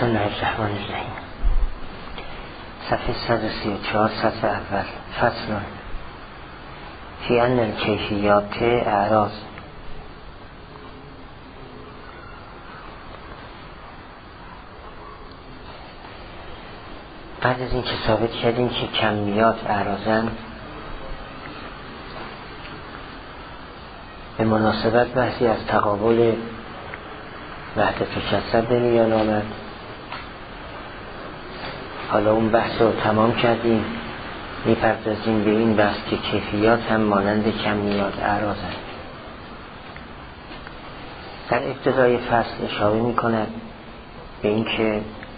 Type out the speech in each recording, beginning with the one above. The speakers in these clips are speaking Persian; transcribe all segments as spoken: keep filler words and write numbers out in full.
بسم الله الرحمن الرحیم. صفحه صد و سی و چهار، سطر اول. فصل فی ان الکیفیات اعراض. بعد از این که ثابت کردیم که کمیات اعراضن، به مناسبت بحثی از تقابل وحدت و کثرت به میان آمد. حالا اون بحث رو تمام کردیم، میپردازیم به این بحث که کیفیات هم مانند کمیات اعراضن. در ابتدای فصل اشاره میکند به این که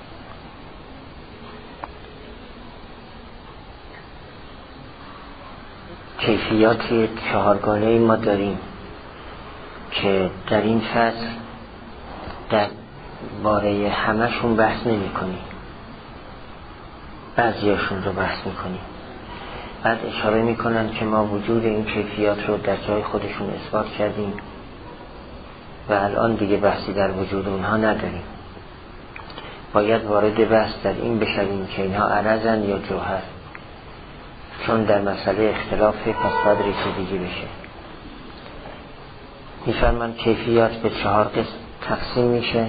کیفیات چهارگانه ما داریم که در این فصل در باره همشون بحث نمی کنیم، بعضیاشون رو بحث می کنیم. بعد اشاره می کنن که ما وجود این کیفیات رو در جای خودشون اثبات کردیم و الان دیگه بحثی در وجود اونها نداریم. باید وارد بحث در این بشویم که اینها عرضن یا جوهر، چون در مسئله اختلافه، پس باید رسیدگی بشه. میفرمان کیفیات به چهار قسم تقسیم میشه.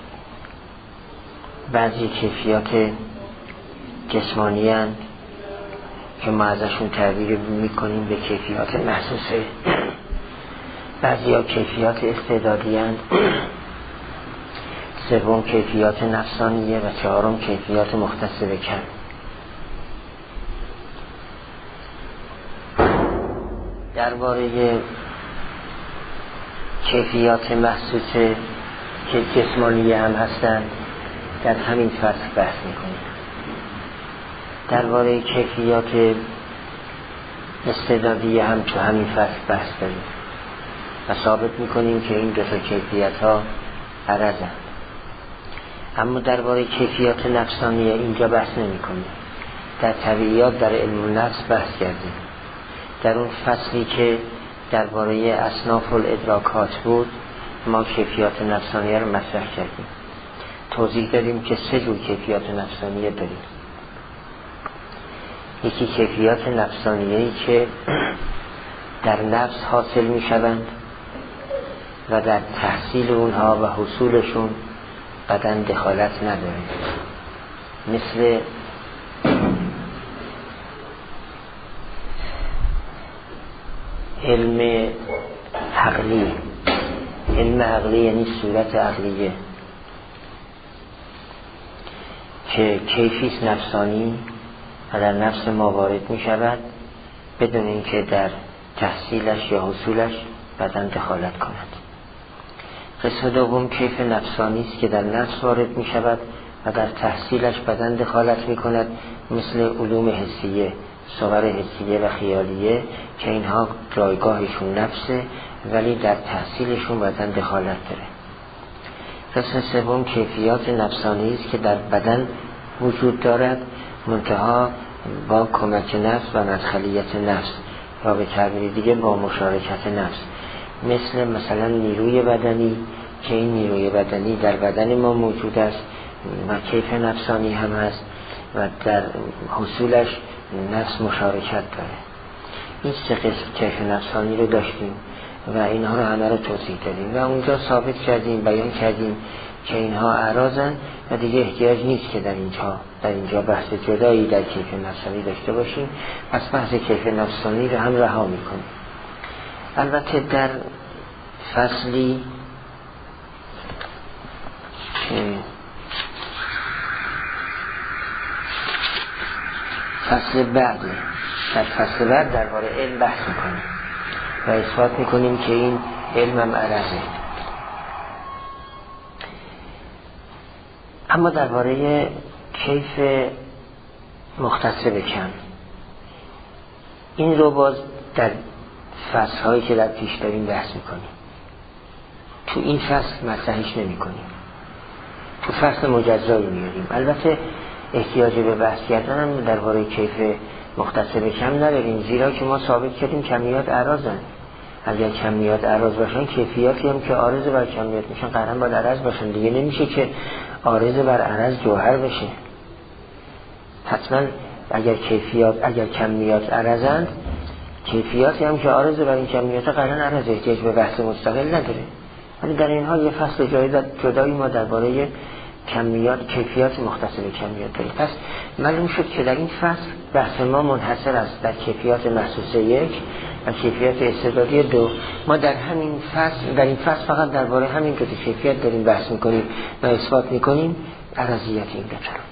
بعضی کیفیات جسمانی هستند که ما ازشون تعبیر میکنیم به کیفیات محسوسه. بعضی ها کیفیات استعدادی هستند. سوم کیفیات نفسانیه و چهارم کیفیات مختص به کم. درباره کیفیات محسوسه که جسمانی هم هستند در همین فصل بحث میکنیم. درباره کیفیات استعدادی هم تو همین فصل بحث داریم و ثابت میکنیم که این دو تا کیفیت ها عرضند. اما درباره کیفیات نفسانیه اینجا بحث نمیکنیم. در طبیعیات در علم النفس بحث کردیم. در اون فصلی که درباره اصناف الادراکات بود ما کیفیات نفسانیه رو مطرح کردیم. توضیح دادیم که سه جور کیفیات نفسانیه داریم. یکی کیفیات نفسانیه‌ای که در نفس حاصل می شوند و در تحصیل اونها و حصولشون بدن دخالت نداره، مثل علم عقلی. علم عقلی یعنی صورت عقلیه که کیفیت نفسانی و در نفس ما وارد می شود بدون اینکه در تحصیلش یا حصولش بدن دخالت کند. قسم دوم کیف نفسانی است که در نفس وارد می شود و در تحصیلش بدن دخالت می کند، مثل علوم حسیه، صور حسیه و خیالیه که اینها جایگاهشون نفسه ولی در تحصیلشون بدن دخالت داره. قسم سوم کیفیات نفسانی است که در بدن وجود دارد منتها با کمک نفس و مدخلیت نفس و به تعبیر دیگه با مشارکت نفس، مثل مثلا نیروی بدنی که این نیروی بدنی در بدن ما موجود است و کیف نفسانی هم هست و در حصولش نفس مشارکت داره. این سه قسم کیف نفسانی رو داشتیم و اینها رو همه رو توضیح دادیم و اونجا ثابت کردیم، بیان کردیم که اینها اعراضن و دیگه احتیاج نیست که در اینجا در اینجا بحث جدایی در کیف نفسانی داشته باشیم. پس بحث کیف نفسانی رو هم رها میکنیم. البته در فصلی که فصل بعد در فصل بعد درباره علم بحث میکنیم و اثبات میکنیم که این علم هم عرضه. اما درباره کیف مختص به کم این رو باز در فصل هایی که در پیش داریم بحث میکنیم. تو این فصل مطرحش نمی کنیم، تو فصل مجزایی میاریم. البته احتیاج به بحث کردن هم درباره کیف مختص به کم نداریم، زیرا که ما ثابت کردیم کمیات اعراضن. اگر کمیات عرض باشن کیفیاتی هم که عارض بر کمیات میشن قرن باید عرض باشن. دیگه نمیشه که عارض بر عرض جوهر بشه. حتما اگر کیفیات اگر کمیات عرضند، کیفیاتی هم که عارض بر این کمیات قرن عرض احتیاج به بحث مستقل نداره. ولی در این حال یه فصل جدایی ما درباره کمیات کیفیات مختص به کمیات داریم. پس معلوم شد که در این فصل بحث ما منحصر است در کیفیات محسوسه یک و کیفیات استعدادی دو. ما در همین فصل در این فصل فقط درباره همین دو کیفیت داریم بحث میکنیم و اثبات میکنیم عرضیت این دو تا.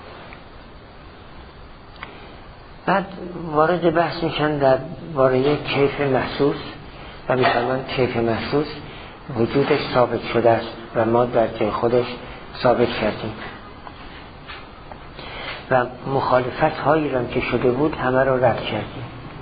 بعد وارد بحث میشن در باره کیف محسوس و میفرمان کیف محسوس وجودش ثابت شده است و ما در جای خودش ثابت کردیم و مخالفت هایی را که شده بود همه را رد کردیم.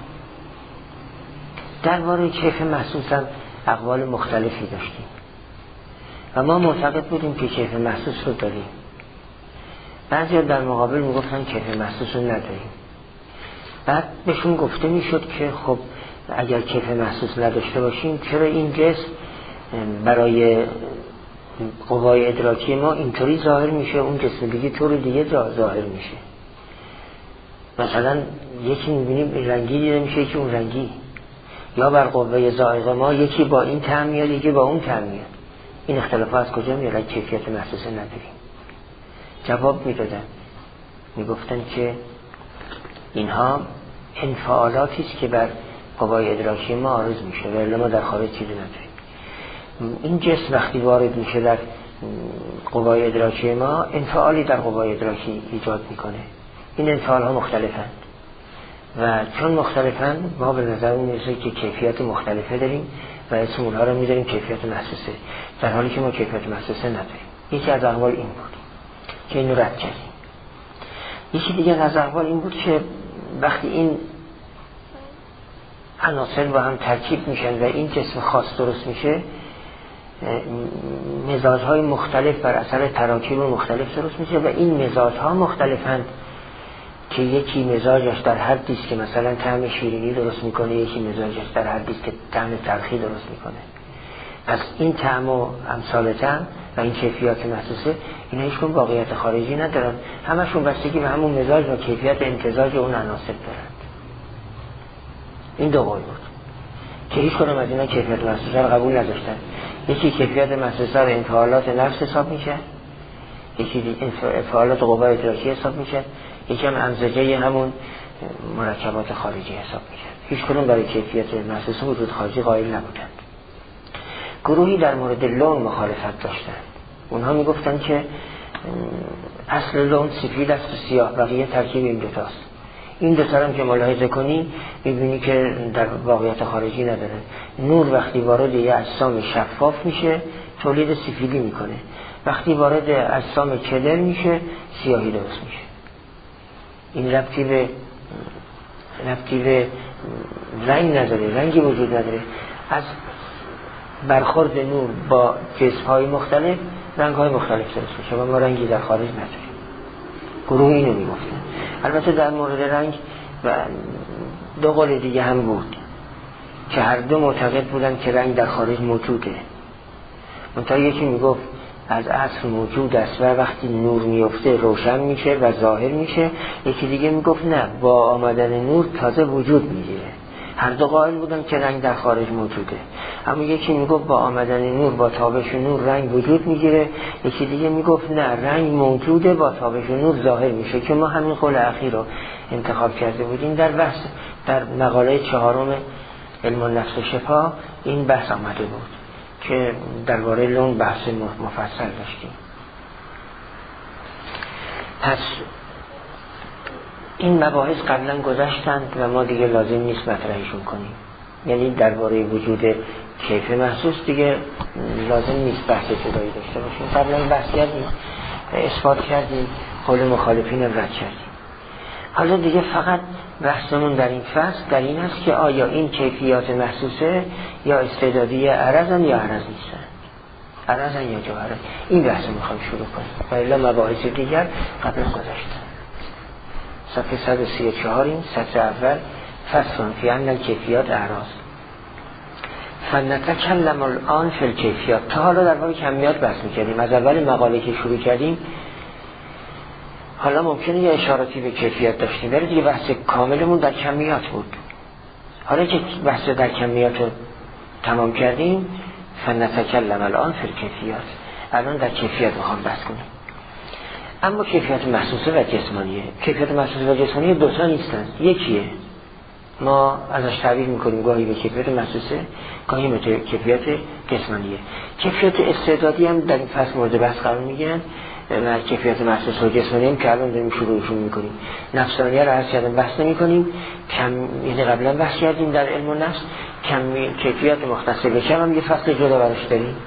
درباره کیف محسوس هم اقوال مختلفی داشتیم و ما معتقد بودیم که کیف محسوس رو داریم. بعضی ها در مقابل میگفتن کیف محسوس رو نداریم. بعد بهشون گفته میشد که خب اگر کیف محسوس نداشته باشیم چرا این جسم برای قوای ادراکی ما اینطوری ظاهر میشه، اون جسم دیگه طور دیگه ظاهر میشه. مثلا یکی میبینیم رنگی دیده میشه، یکی اون رنگی، یا بر قوه ذائقه ما یکی با این طعم میاد یکی با اون طعم میاد. این اختلافات از کجا میاد؟ کیفیت محسوس نداریم. جواب میدادن، میگفتن که اینها انفعالاتی است که بر قوای ادراکی ما عارض میشه ولی ما در خارج چیزی نداریم. این جسم وقتی وارد میشه در قوای ادراکی ما انفعالی در قوای ادراکی ایجاد میکنه. این انفعال ها مختلفند و چون مختلفند ما به نظر میرسه که کیفیت مختلفه داریم و اسم اونها رو میذاریم کیفیت محسوسه، در حالی که ما کیفیت محسوسه نداریم. یکی از احوال این بود که اینو رد کردیم. یکی دیگه از احوال این بود که وقتی این عناصر با هم ترکیب میشن و این جسم خاص درست میشه، مزاج‌های مختلف بر اثر تراکیب مختلف درست میشه و این مزاج‌ها مختلفند که یکی مزاجش در حدی است که مثلا طعم شیرینی درست میکنه، یکی مزاجش در حدی است که طعم تلخی درست میکنه. پس این طعم و امثال طعم و این کیفیات محسوسه اینا هیچکدوم واقعیت خارجی ندارن، همشون بستگی به همون مزاج و کیفیت امتزاج اون عناصر دارند. این دو قول بود که هیچ کدوم از اینا کیفیت محسوسه رو قبول نداشتن. یکی کیفیت محسوسه رو انفعالات نفس حساب میشه، یکی انفعالات قوه ادراکی حساب میشه، یکی هم امزجه همون مرکبات خارجی حساب میشه. هیچ کدوم برای کیفیت محسوسه وجود خارجی قائل نبودند. گروهی در مورد لون مخالفت داشتند. اونها میگفتن که اصل لون سفید است و سیاه، بقیه ترکیب این دوتاست. این دوتا هم که ملاحظه کنی میبینی که در واقعیت خارجی نداره. نور وقتی وارد یه اجسام شفاف میشه تولید سفیدی میکنه، وقتی وارد اجسام کدر میشه سیاهی درست میشه. این ربطی به ربطی به رنگ نداره، رنگی وجود نداره. از برخورد نور با جسم‌های مختلف رنگ‌های مختلف درست میشه و ما رنگی در خارج نداریم. گروه اینو میگفتن. البته در مورد رنگ و دو قول دیگه هم بود که هر دو معتقد بودن که رنگ در خارج موجوده. منتها یکی میگفت از اصل موجود است و وقتی نور میفته روشن میشه و ظاهر میشه، یکی دیگه میگفت نه، با آمدن نور تازه وجود میگیره. هر دو قائل بودن که رنگ در خارج موجوده، اما یکی میگفت با آمدن نور با تابش نور رنگ وجود میگیره، یکی دیگه میگفت نه، رنگ موجوده با تابش نور ظاهر میشه، که ما همین قول اخیر رو انتخاب کرده بودیم. در بحث در مقاله چهارم علم النفس و شفا این بحث آمده بود که درباره لون بحث مفصل داشتیم. پس این مباحث قبلا گذشتند و ما دیگه لازم نیست مطرحشون کنیم. یعنی درباره وجود کیف محسوس دیگه لازم نیست بحث جدایی داشته باشیم. قبلا بحث کردیم، اثبات کردیم، قول مخالفین رو رد کردیم. حالا دیگه فقط بحثمون در این فصل در این است که آیا این کیفیات محسوسه یا استعدادی عرضن یا عرض نیستن، عرضن یا جوهرن. این بحث رو میخوایم شروع کنیم و الا مباحث دیگر قبلا گذاشتن. صفحه صد و سی و چهار این سطر اول فصل فی ان الکیفیات اعراض. فنتکلم الان فی الکیفیات. تا حالا در باب کمیات بحث میکردیم. از اول مقاله که شروع کردیم حالا ممکنه یه اشاراتی به کیفیت داشتیم، ولی دیگه بحث کاملمون در کمیات بود. حالا که بحث در کمیات رو تمام کردیم، فنتکلم الان فی الکیفیات، الان در کیفیت میخوام بحث کنیم. اما کیفیت محسوسه و جسمانیه، کیفیت محسوسه و جسمانیه دوتا نیستن، یکیه. ما ازش تعبیر میکنیم گاهی به کیفیت محسوسه، گاهی به کیفیت جسمانیه. کیفیت استعدادی هم در این فصل مورد بحث قرار میگیرن و کیفیت محسوسه و جسمانی هم که الان داریم شروعشون میکنیم. نفسانیه رو عرض کردم بحث نمی کنیم، کم یعنی قبلا بحث کردیم در علم النفس. کم کیفیت مختص به کم هم یه فصل جدا براش داریم.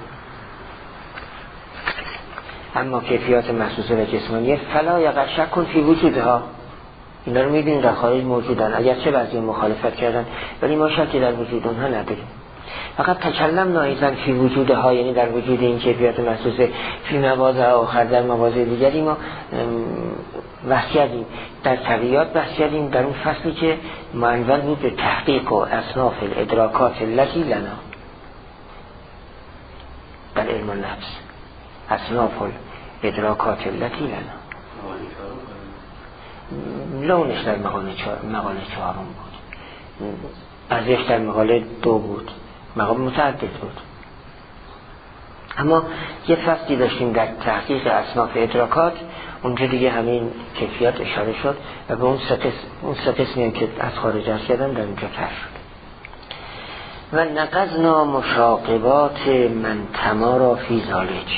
اما کیفیات محسوسه و جسمانیه فلا یقع شک فی وجودها، اینا رو میبینیم در خارج موجودن، اگرچه بعضی مخالفت کردن ولی ما شکی در وجود اونها نداریم. فقط تکلم نایزن فی وجودها، یعنی در وجود این کیفیات محسوسه، فی مواضع آخر در مواضع دیگری ما بحث کردیم، در طبیعیات بحث کردیم، در اون فصلی که معنون بود به تحقیق و اصناف الادراکات التي لنا در علم النفس، اصناف الادراکات التي لنا. لونش در مقاله مقاله چهارم بود، ازش در مقاله دو بود، مقاله متعدد بود. اما یه فصلی داشتیم در تحقیق اصناف ادراکات، اونجا دیگه همین کیفیات اشاره شد و به اون سه قسم اون سه قسمی که از خارج از کردن در اونجا تر شد. و نقضنا مشاقبات من تمارا فی ذالک،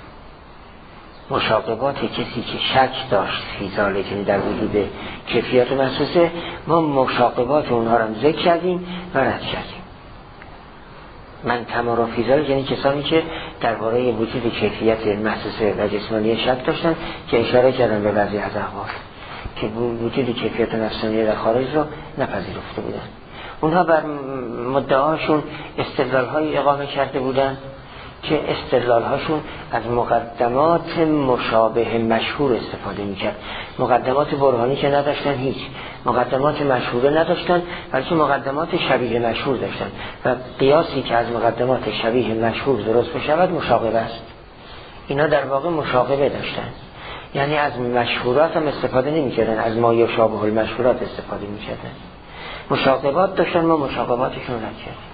مشاقبات کسی که شک داشت فی ذالک، یعنی در وجود کیفیات محسوسه، ما مشاقبات اونها رو ذکر کردیم و رد کردیم. من تمارا فی ذالک یعنی کسانی که درباره وجود کیفیت محسوسه و جسمانی شک داشتن، که اشاره کردن به بعضی از احوال که وجود کیفیت نفسانی در خارج رو نپذیرفته بودن. اونها بر مدعاشون استدلال‌های اقامه کرده بودن که استدلال‌هاشون از مقدمات مشابه مشهور استفاده می‌کرد. مقدمات برهانی که نداشتن، هیچ مقدمات مشهوره نداشتن، بلکه مقدمات شبیه مشهور داشتن و قیاسی که از مقدمات شبیه مشهور درست بشود مشاقبه است. اینا در واقع مشاقبه داشتن، یعنی از مشهورات هم استفاده نمی‌کردن، از ما یشابه المشهورات استفاده می‌کردن. مشاقبات داشتن، ما مشاقباتشون رد کردیم.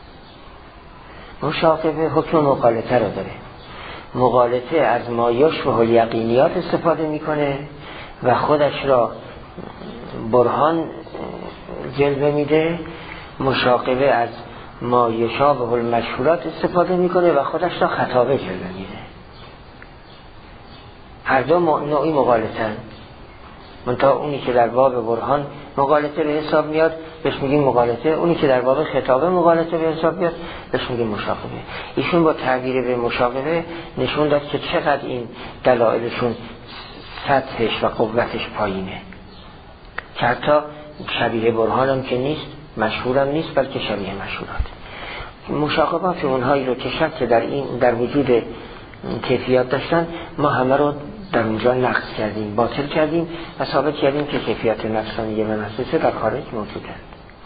مشاقبه حکم مغالطه رو داره، مغالطه از ما یشبه الیقینیات استفاده میکنه و خودش را برهان جلوه میده. مشاقبه از ما یشابه المشهورات استفاده میکنه و خودش را خطابه جلوه میده. هر دو نوعی مغالطه، منتها اونی که در باب برهان مغالطه به حساب میاد بهش میگیم مغالطه، اونی که در باب خطابه مغالطه به حساب میاد بهش میگیم مشاقبه. ایشون با تعبیر به مشاقبه نشون داد که چقدر این دلایلشون سطحش و قوتش پایینه، که حتی شبیه برهان هم که نیست، مشهورم نیست، بلکه شبیه مشهورات. مشاقبات اونهایی رو که شک در این در وجود کیفیات داشتن، ما همه رو در اونجا نقض کردیم، باطل کردیم و ثابت کردیم که کیفیت نفسانیه و محسوسه در خارج موجودند.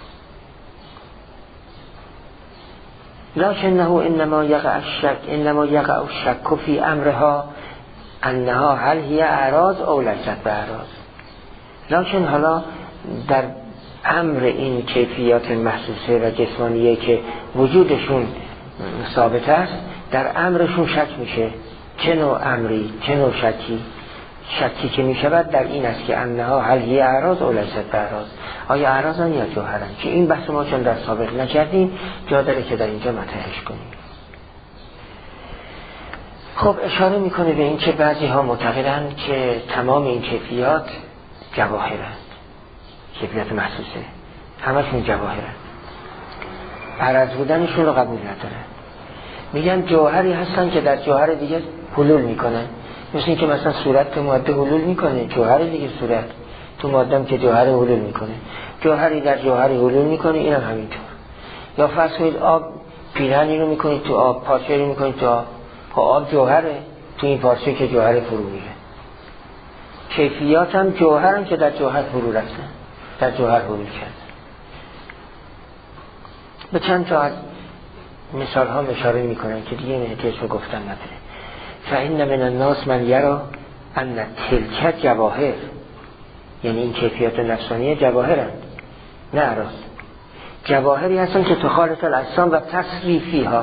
لکنه انما یقع الشک انما یقع الشک فی امرها انها هل هی اعراض او لیست باعراض. لکن حالا در امر این کیفیات محسوسه و جسمانیه که وجودشون ثابت است، در امرشون شک میشه. چه نوع امری، چه نوع شکی؟ شکی که میشود در این است که انها هل هی اعراض او لیست باعراض، آیا اعراضن یا جوهرن، که این بحث ما چون در سابق نکردیم جا داره که در اینجا مطرحش کنیم. خب اشاره میکنه به این که بعضی ها معتقدند که تمام این کیفیات جواهرند، کیفیات محسوسه همشون جواهرند، عرض بودنشون رو قبول ندارن. میگن جوهری هستن که در جوهر دیگه حلول میکنن، مثل این که مثلا صورت تو ماده حلول میکنه، جوهر دیگه صورت تو ماده که جوهر حلول میکنه، جوهری در جوهر حلول میکنه، اینم همینطور. یا فرض کنید آب پیرهنی رو میکنید تو آب، پارچه رو میکنید تو آب، خب آب جوهره، تو این پارچه که جوهر فرو میره. کیفیات هم جوهرن که در جوهر فرو رفتن، در جوهر حلول کردن. به چند تا از مثال ها اشاره میکنن که دیگه احتیاج رو گفتن نداره. فإن من الناس من یرا ان تلک جواهر، یعنی این کیفیات نفسانی جواهرند نه اعراض. جواهری هستن که تخالط الاجسام و تصریفیها،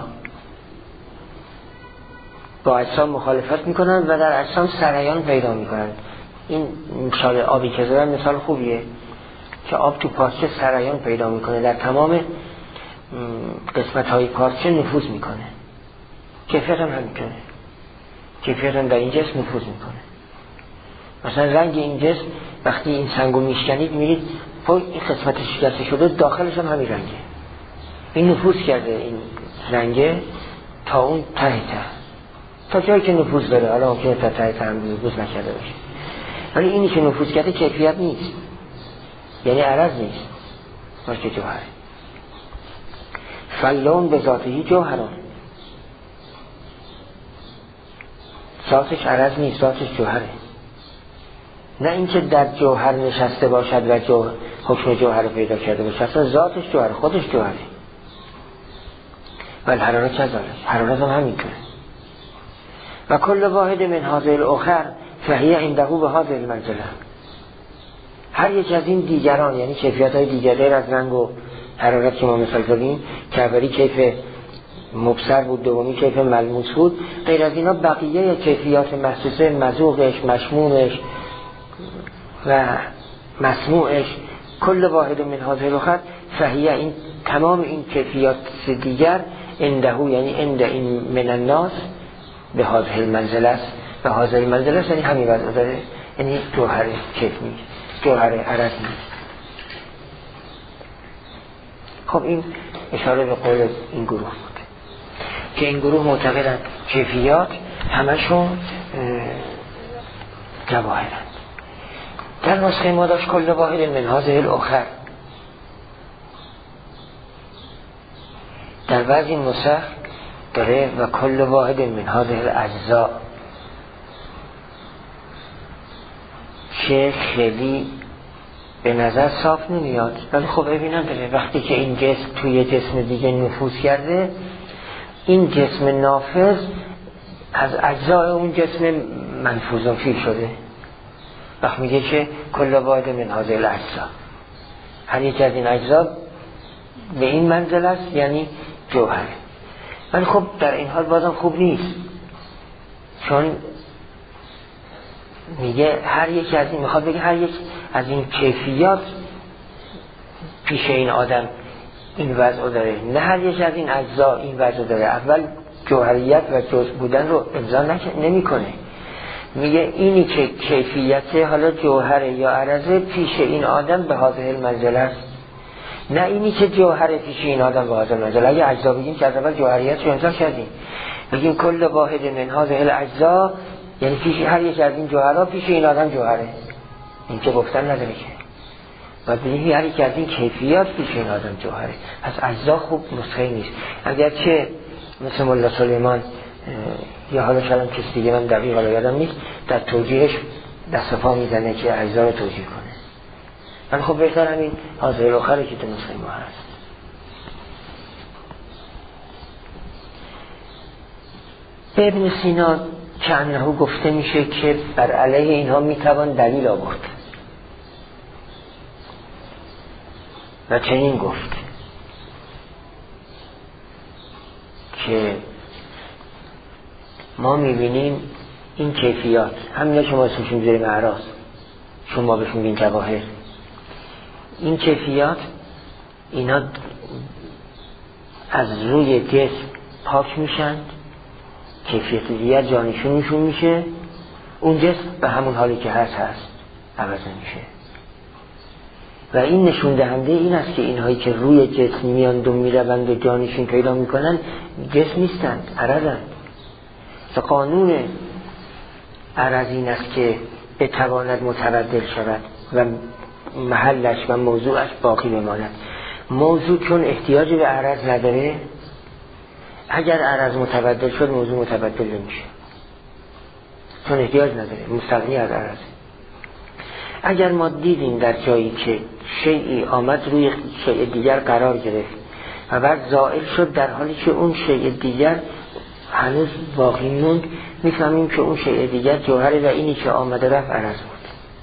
با اجسام مخالفت میکنن و در اجسام سریان پیدا میکنن. این مثال آبی که زدن مثال خوبیه که آب تو پارچه سریان پیدا میکنه، در تمام قسمت های پارچه نفوذ میکنه. کیفیت هم همینطوره، کیفیت هم در این جسم نفوذ میکنه. مثلا رنگ این جسم وقتی این سنگو میشکنید میرید پای این قسمت شکسته شده داخلش هم همین رنگه، این نفوذ کرده این رنگه تا اون ته ته تا جایی که نفوذ داره. حالا ممکنه تا ته ته هم نفوذ نکرده باشه، ولی اینی که نفوذ کرده کیفیت نیست، یعنی عرض نیست، باشه جوهر. فلون به ذاتهی جوهران، ذاتش عرض نیست، ذاتش جوهره. نه اینکه در جوهر نشسته باشد و جو حکم جوهر پیدا کرده باشد، اصلا ذاتش جوهر، خودش جوهره. ولی حرارت چه داره؟ حرارت هم همینطوره. و کل واحد من هذه الاخر فهی عنده به هذه المنزله، هر یک از این دیگران، یعنی کیفیت های دیگر غیر از رنگ و حرارت که ما مثال زدیم که اولی کیف مبصر بود، دومی کیف ملموس بود، غیر از اینا بقیه کیفیات محسوسه، مذوقش، مشمومش و مسموعش، کل واحد من هذه الاخر فهی، این تمام این کیفیات دیگر عنده، یعنی عند این من الناس به هذه المنزله است، به هذه المنزله است، یعنی همین وضع داره، یعنی جوهر کیف نیست، جوهر عرض نیست. خب این اشاره به قول این گروه بود که این گروه معتقدند کیفیات همشون جواهرند. در نسخه ما داشت کل واحد من هذه الاخر، در بعض این نسخ داره و کل واحد من هذه الاجزاء، که خیلی به نظر صاف نمیاد، ولی خب ببینم داره وقتی که این جسم توی جسم دیگه نفوذ کرده، این جسم نافذ از اجزای اون جسم منفوذ فی شده. وقت میگه که کل واحد من هذه الاجزاء، هر یک از این اجزا به این منزل است، یعنی جوهره. ولی خب در این حال بازم خوب نیست، چون میگه هر یک از این، میخواد بگه هر یک از این کیفیات پیش این آدم این وضع داره، نه هر یک از این اجزا این وضع داره. اول جوهریت و جزء بودن رو امضا نمی کنه، میگه اینی که کیفیت حالا جوهره یا عرضه پیش این آدم به هذه المنزله است، نه اینی که جوهره پیش این آدم به هذه المنزله. اگه اجزا بگیم که از اول جوهریت رو امضا کردیم، بگیم کل واحد من هذه الاجزا، یعنی پیش هر یک از این جوهرها پیش این آدم جوهره، این که گفتن نداره که، و ببینید هر یک از این کیفیات پیش این آدم جوهره. پس اجزا خوب نسخه نیست، اگرچه مثل مولا سلیمان یا حالا شاید کسی دیگه من دقیق حالا یادم نیست در توجیهش دست پا میزنه که اجزا رو توجیه کنه، من خب بهتر همین حاضر الاخره که تو نسخه ما هست. به ابن سینا که انهو گفته میشه که بر علیه اینها میتوان دلیل آورد و چنین گفت که ما میبینیم این کیفیات همینا که ما اسمشون بذاریم اعراض، چون ما بهشون بین جواهر، این کیفیات اینا از روی جسم پاک میشن، کیفیت دیگر جانشون میشون میشه، اون جسم به همون حالی که هست هست عوض نمیشه. و این نشون دهنده این است که اینهایی که روی جسم میاند و میروند و جانشون پیدا میکنن جسم نیستند، عرضند. و قانون عرض این است که بتواند متبدل شود و محلش و موضوعش باقی بماند. موضوع چون احتیاج به عرض نداره، اگر عرض متبدل شد موضوع متبدل نمیشه، چون احتیاج نداره، مستغنی از عرض. اگر ما دیدیم در جایی که شیئی آمد روی شیء دیگر قرار گرفت و بعد زائل شد در حالی که اون شیء دیگر هنوز باقی موند میفهمیم که اون شیء دیگر جوهره و اینی که آمده رفت عرض بود.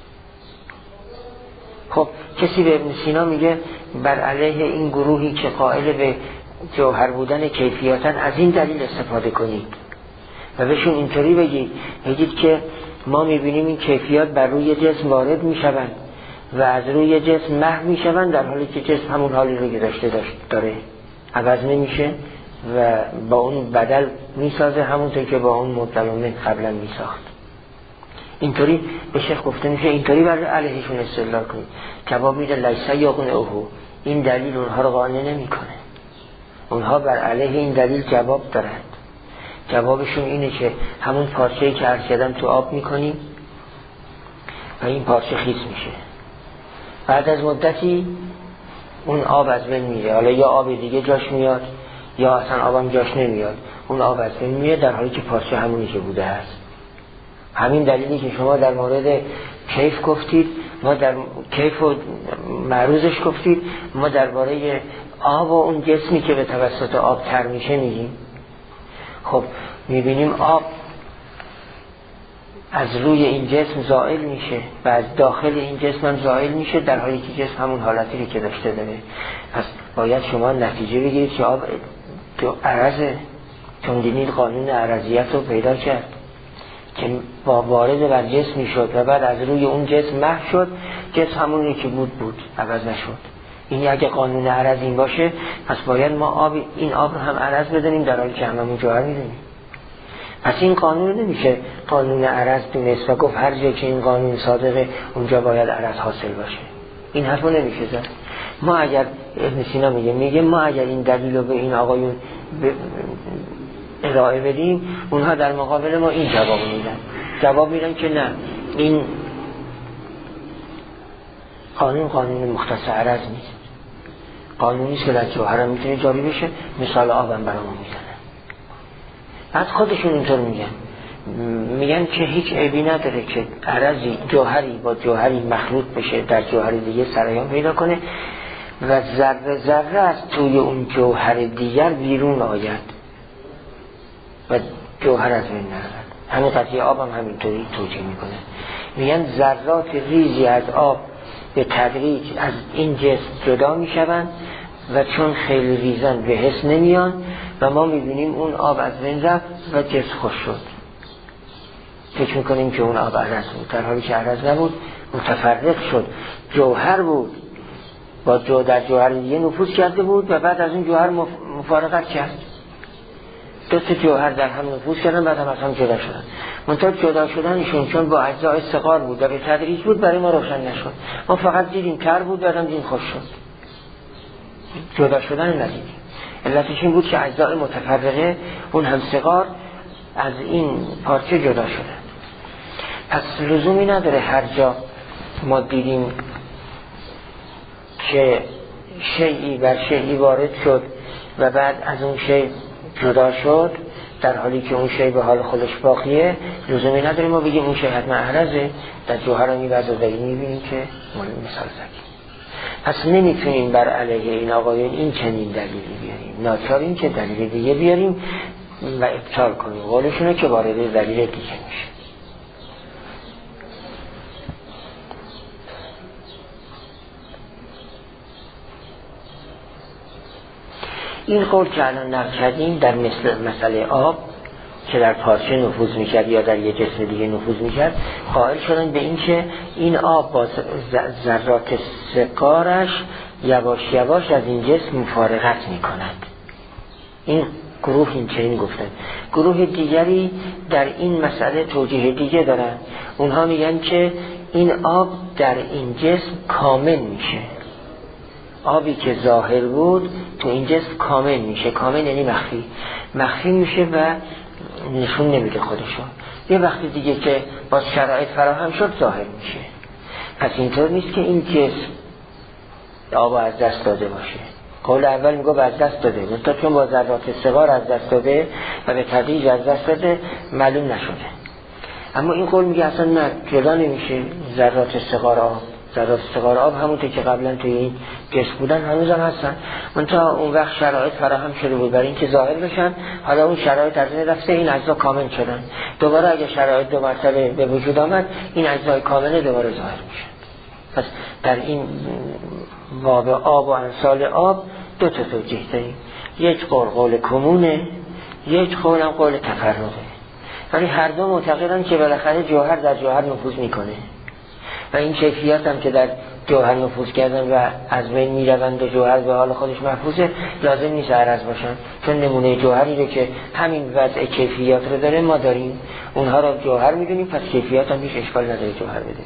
خب کسی به ابن سینا میگه بر علیه این گروهی که قائل به جوهر بودن کیفیاتن از این دلیل استفاده کنید و بهشون اینطوری بگید بگید که ما میبینیم این کیفیات بر روی جسم وارد میشوند و از روی جسم محو میشوند، در حالی که جسم همون حالی رو که داشته داشت داره، عوض نمیشه و با اون بدل میسازه همونطور که با اون مبدل قبلا میساخت. اینطوری به شیخ گفته میشه اینطوری بر علیهشون استدلال کنید. جواب میده لیس یقنعه، این دلیل اونها رو قانع نمیکنه. اونها بر علیه این دلیل جواب دارند. جوابشون اینه که همون پارچه‌ای که عرض کردم تو آب میکنیم و این پارچه خیس میشه، بعد از مدتی اون آب از بین میره، حالا یا آب دیگه جاش میاد یا اصلا آبم جاش نمیاد، اون آب از بین میره در حالی که پارچه همونی که بوده است. همین دلیلی که شما در مورد کیف گفتید، ما در کیف و معروضش گفتید، ما درباره آب و اون جسمی که به توسط آب تر میشه میگیم. خب میبینیم آب از روی این جسم زائل میشه و از داخل این جسم هم زائل میشه، در حالی که جسم همون حالتی که داشته داره. پس باید شما نتیجه بگیرید که آب تو عرضه، چون دینید قانون عرضیت رو پیدا کرد که با وارد بر جسم میشد و بعد از روی اون جسم محو شد، جسم همونی که بود بود، عوض نشد. این اگه قانون عرض این باشه، پس باید ما آب این آب رو هم عرض بدونیم در حالی که هممون جوهر میدونیم. پس این قانون نمیشه قانون عرض دونست و گفت هر جایی که این قانون صادقه اونجا باید عرض حاصل باشه. این حرفو نمیشه زد. ما اگر ابن سینا میگه میگه ما اگر این دلیل رو به این آقایون ارائه بدیم، اونها در مقابل ما این جواب میدن جواب میدن که نه، این قانون قانون مختص عرض نیست، قانونی است که در جوهر هم میتونه جاری بشه، مثال آبم برامون میزنه. بعد خودشون اینطور میگن میگن که هیچ عیبی نداره که عرضی جوهری با جوهری مخلوط بشه، در جوهر دیگه سرایان پیدا کنه و ذره ذره از توی اون جوهر دیگر بیرون آید و جوهر از بین نرود. همین قضیه آب هم همینطوری توجیه میکنه. میگن ذرات ریزی از آب به تدریج از این جسم جدا میشوند و چون خیلی ریزن به حس نمیان و ما میبینیم اون آب از بین رفت و جسم خوش شد. فکر میکنیم که اون آب عرض بود، در حالی که عرض نبود، متفرق شد، جوهر بود، با جو در جوهر دیگه نفوذ کرده بود و بعد از اون جوهر مفارقت کرد. دو تا جوهر در هم نفوذ کردن، بعد هم از هم جدا شدن. منتها جدا شدنشون چون با اجزای صغار بود و به تدریج بود، برای ما روشن نشد. ما فقط دیدیم تر بود، بعدم دیدیم خوش شد. جدا شدن ندیدیم. علتش این بود که اجزای متفرقه اون هم صغار از این پارچه جدا شدن. پس لزومی نداره هر جا ما دیدیم که شیئی بر شیئی وارد شد و بعد از اون شیء جدا شد، در حالی که اون شیء به حال خودش باقیه، لزومی نداره ما بگیم اون شیء حتما عرضه. در جوهر رو میبرد و میبینیم که مثال زدیم. پس نمیتونیم بر علیه این آقایون این چنین دلیلی بیاریم، ناچاریم که دلیل دیگه بیاریم و ابطال کنیم قولشونه که وارد دلیل دیگه میشه. این قول که الان نقل کردیم در مثل مسئله آب که در پارچه نفوذ میکرد یا در یه جسم دیگه نفوذ میکرد، قائل شدن به این که این آب با ذرات صغارش یواش یواش از این جسم مفارقت میکند. این گروه این چنین گفتن. گروه دیگری در این مسئله توجیه دیگه دارن. اونها میگن که این آب در این جسم کامل میشه. آبی که ظاهر بود تو این جسم کامل میشه. کامل یعنی مخفی مخفی میشه و نشون نمیده خودشو. یه وقتی دیگه که با شرایط فراهم شد ظاهر میشه. پس اینطور نیست که این جسم آب از دست داده باشه. قول اول میگه از دست داده، منتها چون با ذرات صغار از دست داده و به تدریج از دست داده معلوم نشده. اما این قول میگه اصلا نه، جدا نمیشه ذرات صغار آب، ذرات صغار آب همونطور که قبلا توی این جسم بودن هنوز هم هستن، منتها اون وقت شرایط فراهم شده بود برای اینکه ظاهر بشن، حالا اون شرایط از این رفته، این اجزا کامل شدن. دوباره اگه شرایط دو مرتبه به وجود آمد، این اجزای کامل دوباره ظاهر میشن. پس در این باب آب و امثال آب دو تا توجیه داریم، یک قول قول کمونه، یک قول هم قول تفرقه. ولی هر دو معتقدن که بالاخره جوهر در جوهر نفوذ میکنه و این کیفیت هم که در جوهر نفوذ کردن و از بین میروند و جوهر به حال خودش محفوظه، لازم نیست عرض باشن، چون نمونه جوهری رو که همین وضع کیفیات رو داره ما داریم، اونها رو جوهر میدونیم، پس کیفیات هم هیچ اشکال نداره جوهر بدونیم.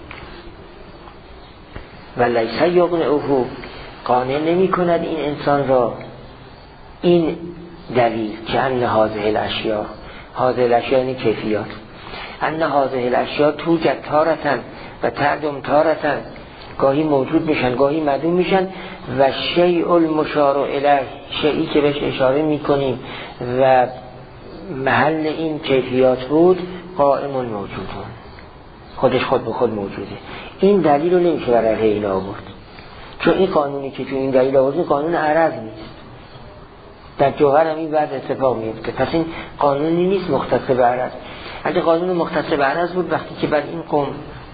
و لیس یقنعه، قانع نمی کند این انسان را این دلیل که ان هذه الاشیاء، هذه الاشیاء یعنی کیفیات، ان هذه الاشیاء توجد تارتن و تعدم تارتن، گاهی موجود میشن گاهی معدوم میشن، و شیء المشار الیه، شیئی که بهش اشاره میکنیم و محل این کیفیات بود، قائم موجودون، خودش خود به خود موجوده. این دلیل رو نمیشه برای این آورد، چون این قانونی که تو این دلیل آورد قانون عرض نیست، در جوهر هم این بعد اتفاق میفته، پس این قانونی نیست مختص به عرض. اگه قانون مختص به عرض بود، وقتی که بعد این قوم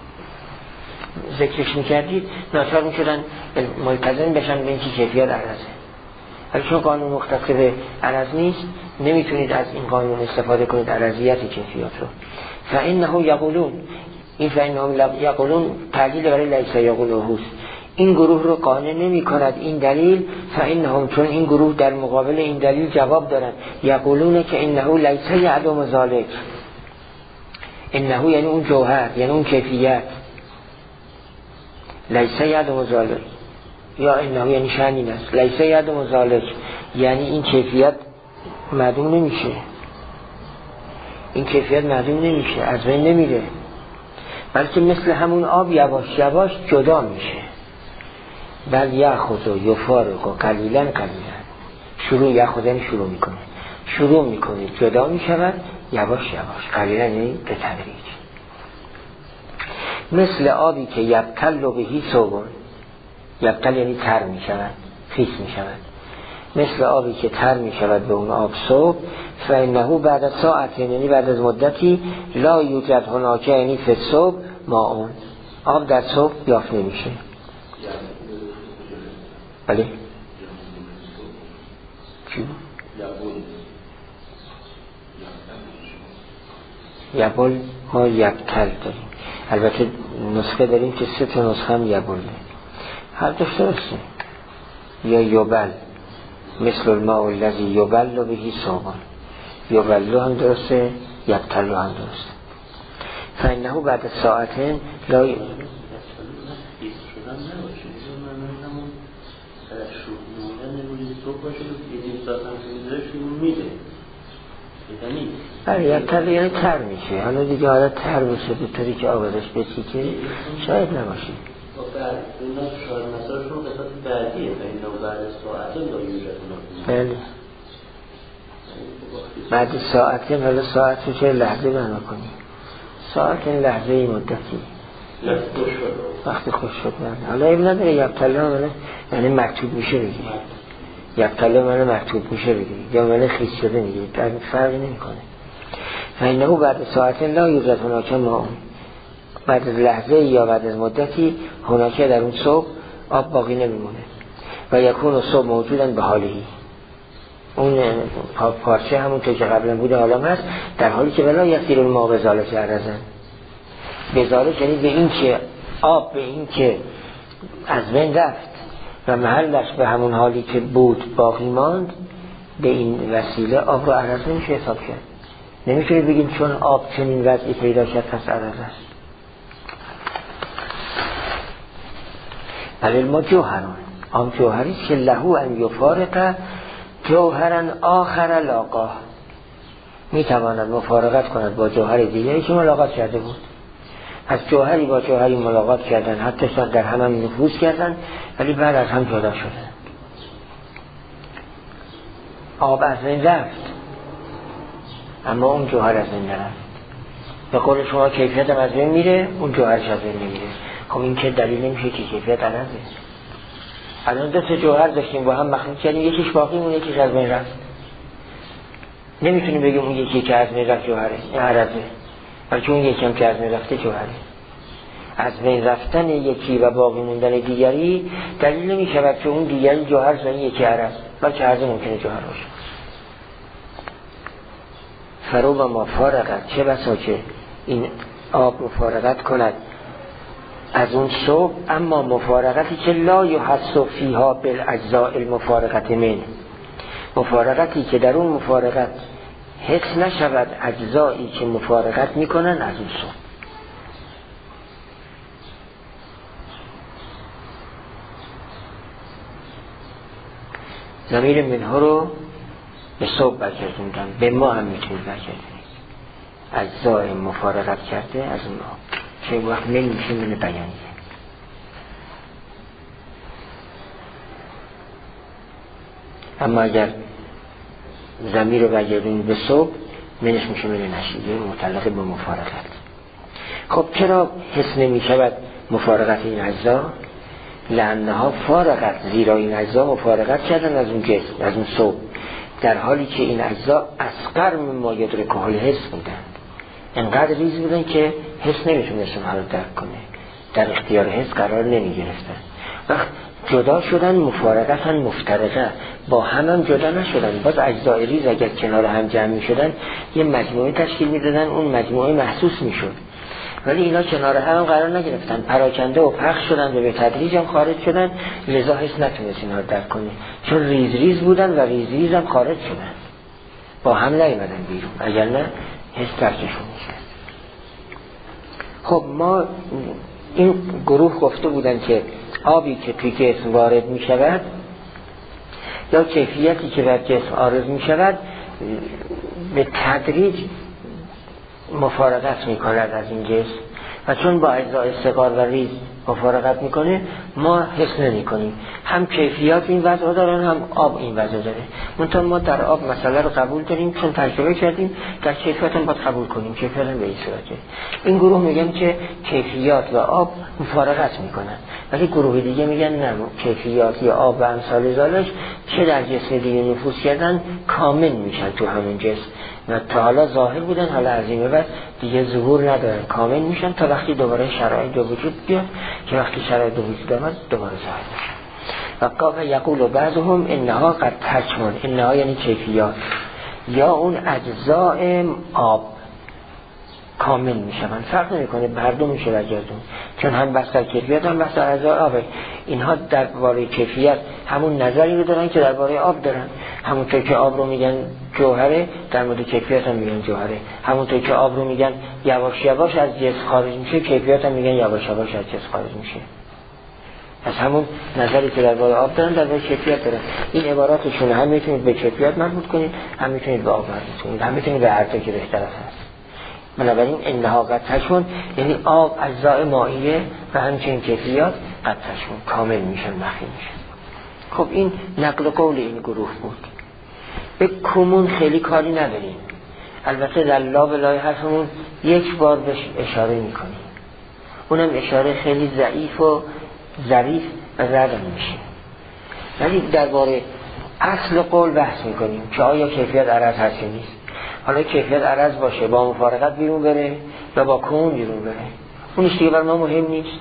ذکرش میکردید ناچار میشدن ملتزم بشن به اینکه کیفیت عرضه، ولی چون قانون مختص به عرض نیست نمیتونید از این قانون استفاده کنید عرضیت کیفیات رو. فانه یقولون، این فانهم یقولون تعلیل برای لیس یقولون، این گروه رو قانع نمی کند این دلیل، فانهم، چون این گروه در مقابل این دلیل جواب دارن، یقولون که انه لیس یعدم ذالک، انه یعنی اون جوهر، یعنی اون کیفیت، لیس یعدم ذالک، یا انه یعنی شأنی است، لیس یعدم ذالک یعنی این کیفیت معدوم نمیشه، این کیفیت معدوم نمیشه، از بین نمیره، بلکه مثل همون آب یواش یواش جدا میشه. بل یأخذ و یفارق و قلیلا قلیلا، شروع یأخذ یعنی شروع میکنه، شروع میکنه جدا میشود یواش یواش، قلیلا یعنی به تدریج. مثل آبی که یبتل بهی ثوب، یبتل یعنی تر میشود، خیس میشود، مثل آبی که تر میشود به اون آب ثوب، فانه بعد از ساعت یعنی بعد از مدتی، لا یوجد هناک یعنی فی الثوب ماء، آب در ثوب یافت نمیشه. بله چی؟ یبل ما یبتل داریم، البته نسخه داریم که سه تا نسخه هم یبل، هر دوش درسته، یا یبل مثل الماء الذی یبل بهی ثوبان، یبل هم درسته، یبتل هم درسته. فانه بعد ساعتین لا ی... بله یبتل یعنی تر میشه، حالا دیگه حالا تر میشه به طوری که آبادش بسی که شاید نباشه. بله بعد ساعتین، حالا ساعت رو چه لحظه بنا کنیم، ساعت این لحظه ای مدتی وقتی خوش شد، حالا این نداره یبتل هم یعنی مکتوب میشه بگیری، یبتل من مکتوب میشه بگیری، یا من خیس شده میگیری، در فرقی نمی کنه. فانه بعد ساعت لا یوجد هناک ما، بعد از لحظه یا بعد از مدتی هناک در اون صبح آب باقی نمیمونه، و یکون صبح موجودن به حالی، اون پارچه همونطور که قبلا بوده حالا هست، در حالی که ولا یسیر الماء بذالک عرضن، بذالک یعنی به این که آب به این که از بین رفت و محلش به همون حالی که بود باقی ماند، به این وسیله آب رو عرض نمیشه حساب کرد. نمیشه بگیم چون آب چنین وضعی پیدا کرد پس عرض است. ولی ما جوهران، آب جوهری که لهو ان یفارق جوهرن آخر لاقاه، میتواند مفارقت کند با جوهر دیگری که ملاقات کرده بود. از جوهری با جوهری ملاقات کردن، حتی در هم هم نفوذ کردن، ولی بعد از هم جدا شدن. آب از بین رفت اما اون جوهر از بین نرفت. به قول شما کیفیت هم از بین میره، اون جوهرش از بین نمیره. خب این که دلیل نمیشه که کیفیت عرضه. الان دو تا جوهر داشتیم با هم مخلوط کردیم، یکیش باقی مون یکیش از بین رفت. نمیتونیم بگیم اون یکی که از بین رفت جوهره، این عرضه. بلکه اون یکی هم که از بین رفته جوهره. از بین رفتن یکی و باقی موندن دیگری دلیل نمیشه که اون دیگری جوهر و این یکی عرض، بلکه عرضه ممکنه جوهر باشه. فرو و مفارقت، چه بسا که این آب مفارقت کند از اون صبح، اما مفارقتی که لا یحس فیها بالاجزاء المفارقت من، مفارقتی که در اون مفارقت حس نشود اجزایی که مفارقت میکنن از اون صبح. ضمیر منها رو به صبح برگردوندن، به ما هم میتونید برگردونید. اجزای مفارقت کرده از اون آب چه وقت نمیشه من بیانیه. اما اگر ضمیر رو برگردونید به صبح منش میشه من نشیده متعلق به مفارقت. خب چرا حس نمیشود مفارقت این اجزا؟ لانها فارقت، زیرا این اجزا مفارقت کردن از اون جسم، از اون صبح، در حالی که این اجزا اصغر مما یدرکه الحس بودن، انقدر ریز بودن که حس نمیتونست اونها رو درک کنه، در اختیار حس قرار نمی گرفتن. وقت جدا شدن مفارقتن مفترقه، با هم هم جدا نشدن، باز اجزای ریز اگر کنار هم جمع می شدن یه مجموعه تشکیل می دادن، اون مجموعه محسوس می شد. ولی اینا کنار هم قرار نگرفتن، پراکنده و پخش شدن و به تدریج هم خارج شدن، لذا حس نتونست اینا رو درک کنه، چون ریز ریز بودن و ریز ریز هم خارج شدن، با هم نیومدن بیرون، اگر نه حس درکشون میشه. خب ما این گروه گفته بودن که آبی که توی جسم وارد می شود یا کیفیتی که بر جسم عارض می شود به تدریج مفارقت می کند از این جسم، و چون با اجزای صغار و ریز مفارقت میکنه ما حس نمی کنیم. هم کیفیات این وضع دارن، هم آب این وضع داره. منتها ما در آب مسئله رو قبول داریم چون تجربه کردیم، در کیفیات هم باید قبول کنیم، کیفیات هم به این صورته. این گروه میگن که کیفیات و آب مفارقت میکنن، ولی گروه دیگه میگن نه، کیفیات یا آب و امثال ذالک چه در جسم دیگه نفوذ کردن کامل میشن تو همون جسم، و تا حالا ظاهر بودن، حالا از این به بعد دیگه ظهور ندارن، کامل میشن تا وقتی دوباره شرایط به وجود بیاد، که وقتی شرایط به وجود آمد دوباره ظاهر میشن. و قاف یقول و بعضهم انها قد تکمن، انها یعنی کیفیات یا اون اجزاء آب کامل میشن، فرق نمیکنه هر دو میشه برگردون، چون هم بحث در کیفیت هم بحث در اجزاء آبه. اینها درباره کیفیت همون نظری رو دارن که درباره آب دارن، همونطور که آب رو میگن جوهره در مورد کیفیت هم میگن جوهره، همونطور که آب رو میگن یواش یواش از جسم خارج میشه، کیفیت هم میگن یواش یواش از جسم خارج میشه. از همون نظری که درباره آب دارن درباره کیفیت دارن. این عباراتشون هم میتونید به کیفیت مربوط کنید، هم میتونید به آب مربوط کنید، هم میتونید به هر تا که بهتر هست. بنابراین انها قد تشون یعنی آب اجزاء مائیه و همچنین کیفیات قد تشون کامل میشن، مخفی میشن. خب این نقل قول این گروه بود. به کمون خیلی کاری نداریم، البته در لاب لای حرفمون یک بار بهش اشاره میکنیم، اونم اشاره خیلی ضعیف و ظریف و رد میشه، ولی درباره اصل قول بحث میکنیم که آیا کیفیت عرض هست یا نیست. حالا کیفیت عرض باشه با مفارقت بیرون بره و با کون بیرون بره، اونش دیگه بر ما مهم نیست.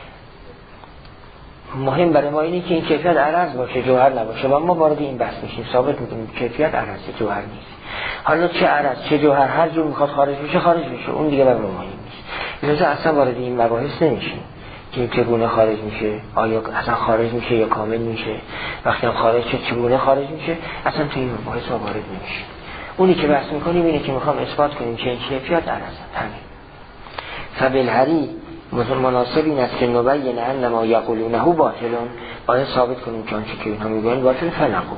مهم برای ما اینه که این کیفیت عرض باشه، جوهر نباشه، و ما وارد این بحث میشیم، ثابت میکنیم کیفیت عرض جوهر نیست. حالا چه عرض چه جوهر هر جور میخواد خارج بشه خارج بشه، اون دیگه بر ما مهم نیست. لذا اصلا وارد این مباحث نمیشیم که چگونه خارج میشه، آیا اصلا خارج میشه یا کامل میشه، وقتی هم خارج شد چگونه خارج میشه، اصلا تو این مباحث ما وارد نمیشیم. اونی که بحث میکنیم اینه که میخوام اثبات کنیم که این کیفیت عرض همین. فبالحری مناسب این است که نبین انما یقولونه باطلون، باید ثابت کنیم که آنچه که اینها میگوین باطل، فنقول.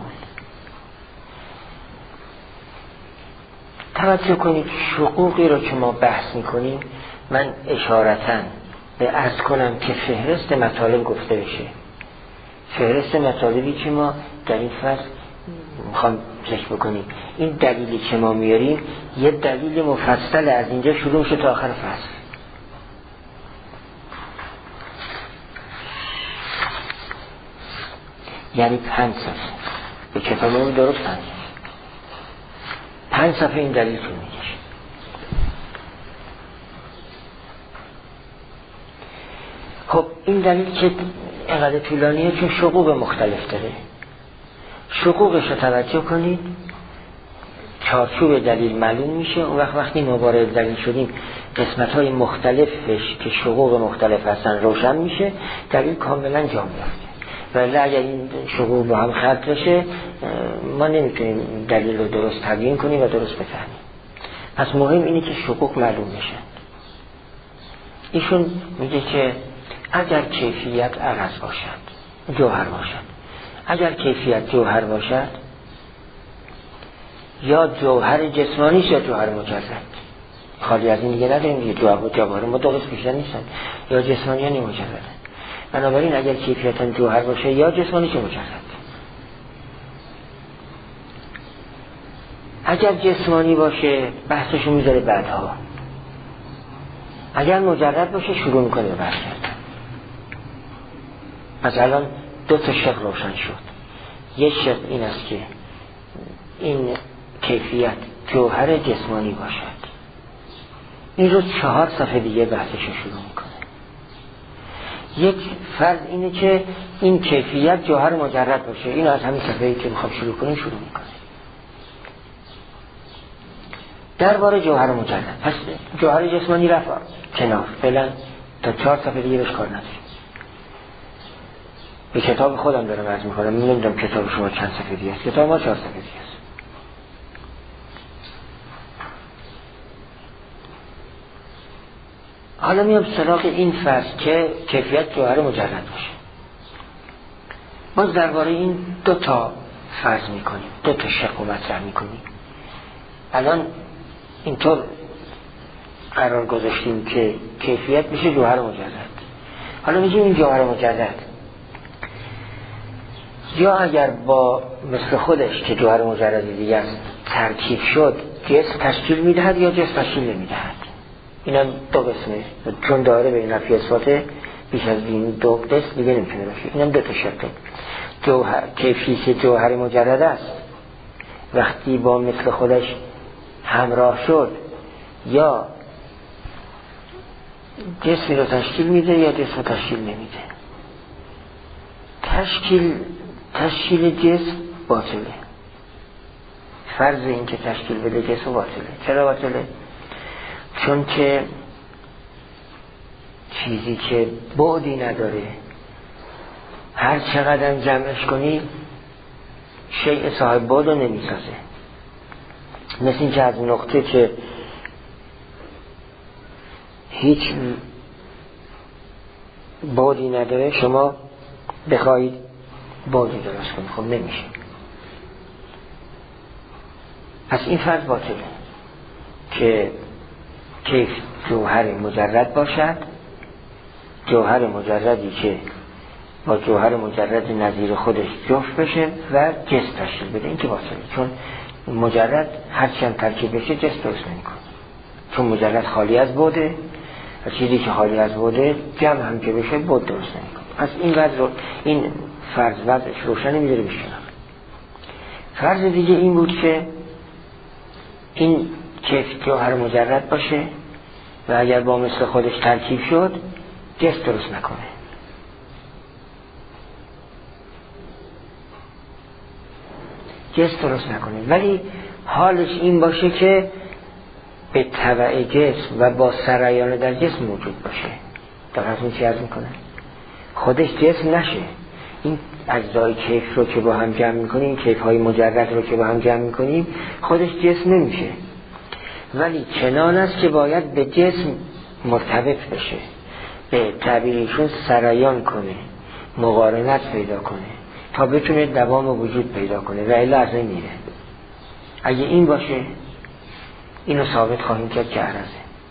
توجه کنید شقوقی رو که ما بحث میکنیم، من اشارتاً به عرض کنم که فهرست مطالب گفته بشه، فهرست مطالبی که ما در این فصل میخوام ذکر بکنیم. این دلیلی که ما میاریم یه دلیل مفصل از اینجا شروع میشه تا آخر فصل. یعنی پنج صفحه. به کتاب ما درست پنج پنج صفحه این دلیل رو میگه. خب این دلیل که اینقدر طولانیه چون شقوق مختلف داره. شقوقش رو توجه کنید، چارچوب دلیل معلوم میشه. اون وقت وقتی ما وارد دلیل شدیم قسمت های مختلفش که شقوق مختلف هستن روشن میشه، دلیل کاملا جا میافته. ولی اگر این شقوق با هم خلط بشه ما نمیتونیم دلیل رو درست تبیین کنیم و درست بفهمیم. پس مهم اینه که شقوق معلوم بشه. ایشون میگه که اگر کیفیت عرض باشد، جوهر باشد، اگر کیفیت جوهر باشد، یا جوهر جسمانی یا جوهر مجرد، خالی از این دیگه نداریم، یه جوهر و جوهر ما دو قسم بیشتر نیستن، یا جسمانی یا مجرد. بنابراین اگر کیفیتا جوهر باشه یا جسمانی یا مجرد. اگر جسمانی باشه بحثشو میذاره بعدها، اگر مجرد باشه شروع میکنه به بحث کردن. پس الان دو تا شق روشن شد. یک شق این است که این کیفیت جوهر جسمانی باشد. این رو چهار صفحه دیگه بحثش شروع میکنه. یک فرض اینه که این کیفیت جوهر مجرد باشه. این از همین صفحه‌ای که میخوام شروع کنیم شروع میکنه. درباره جوهر مجرد، پس جوهر جسمانی رفت کنار، فعلا تا چهار صفحه دیگه بهش کار نداریم. به کتاب خودم دارم عرض میکنم، نمیدونم کتاب شما چند صفحه دیگه است. کتاب ما چهار صفحه دیگه است. حالا میام سراغ این فصل که کیفیت جوهر مجرد باشه. باز درباره این دو تا فرض میکنیم، دو تا شق رو مطرح میکنیم. الان اینطور قرار گذاشتیم که کیفیت میشه جوهر مجرد. حالا میگیم این جوهر مجرد یا اگر با مثل خودش که جوهر مجرد دیگه است ترکیب شد جسم تشکیل میدهد یا جسم تشکیل نمیدهد. اینم دو قسمه، چون داره به این نفی اثباته بیش از این دو قسم دیگه نمیتونه باشه. اینم دو تا شقه. جوهر کیفیت جوهر مجرد است وقتی با مثل خودش همراه شد یا جسمی رو تشکیل میده یا جسم رو تشکیل نمیده. تشکیل تشکیل جسم باطله. فرض این که تشکیل بده جسم باطله. چرا باطله؟ چون که چیزی که بعدی نداره هر چقدر جمعش کنی شیء صاحب بعد رو نمیسازه. مثل این که از نقطه که هیچ بعدی نداره شما بخواهید بعدی درست کنید، خب نمیشه. پس این فرض باطله که کیف جوهر مجرد باشد، جوهر مجردی که با جوهر مجرد نظیر خودش جفت بشه و جسم تشکیل بده. این که باطله، چون مجرد هرچند ترکیب بشه جسم درست نمی‌کنه، چون مجرد خالی از بعده و چیزی که خالی از بعده جمع هم که بشه بعد درست نمی‌کنه. پس این وضع رو این فرض وضعش روشن می‌ذاره بشه. فرض دیگه این بود که این کیف جوهر مجرد باشه و اگر با مثل خودش ترکیب شد جسم درست نکنه. جسم درست نکنه ولی حالش این باشه که به تبع جسم و با سرایان در جسم موجود باشه. دقیقاً چی عرض میکنه؟ خودش جسم نشه. این اجزای کیف رو که با هم جمع میکنیم، کیف های مجرد رو که با هم جمع میکنیم، خودش جسم نمیشه ولی چنان است که باید به جسم مرتبط بشه، به تعبیرشون سرایان کنه، مقارنت پیدا کنه تا بتونه دوام وجود پیدا کنه و الا از این میره. اگه این باشه اینو ثابت خواهیم کرد که عرضه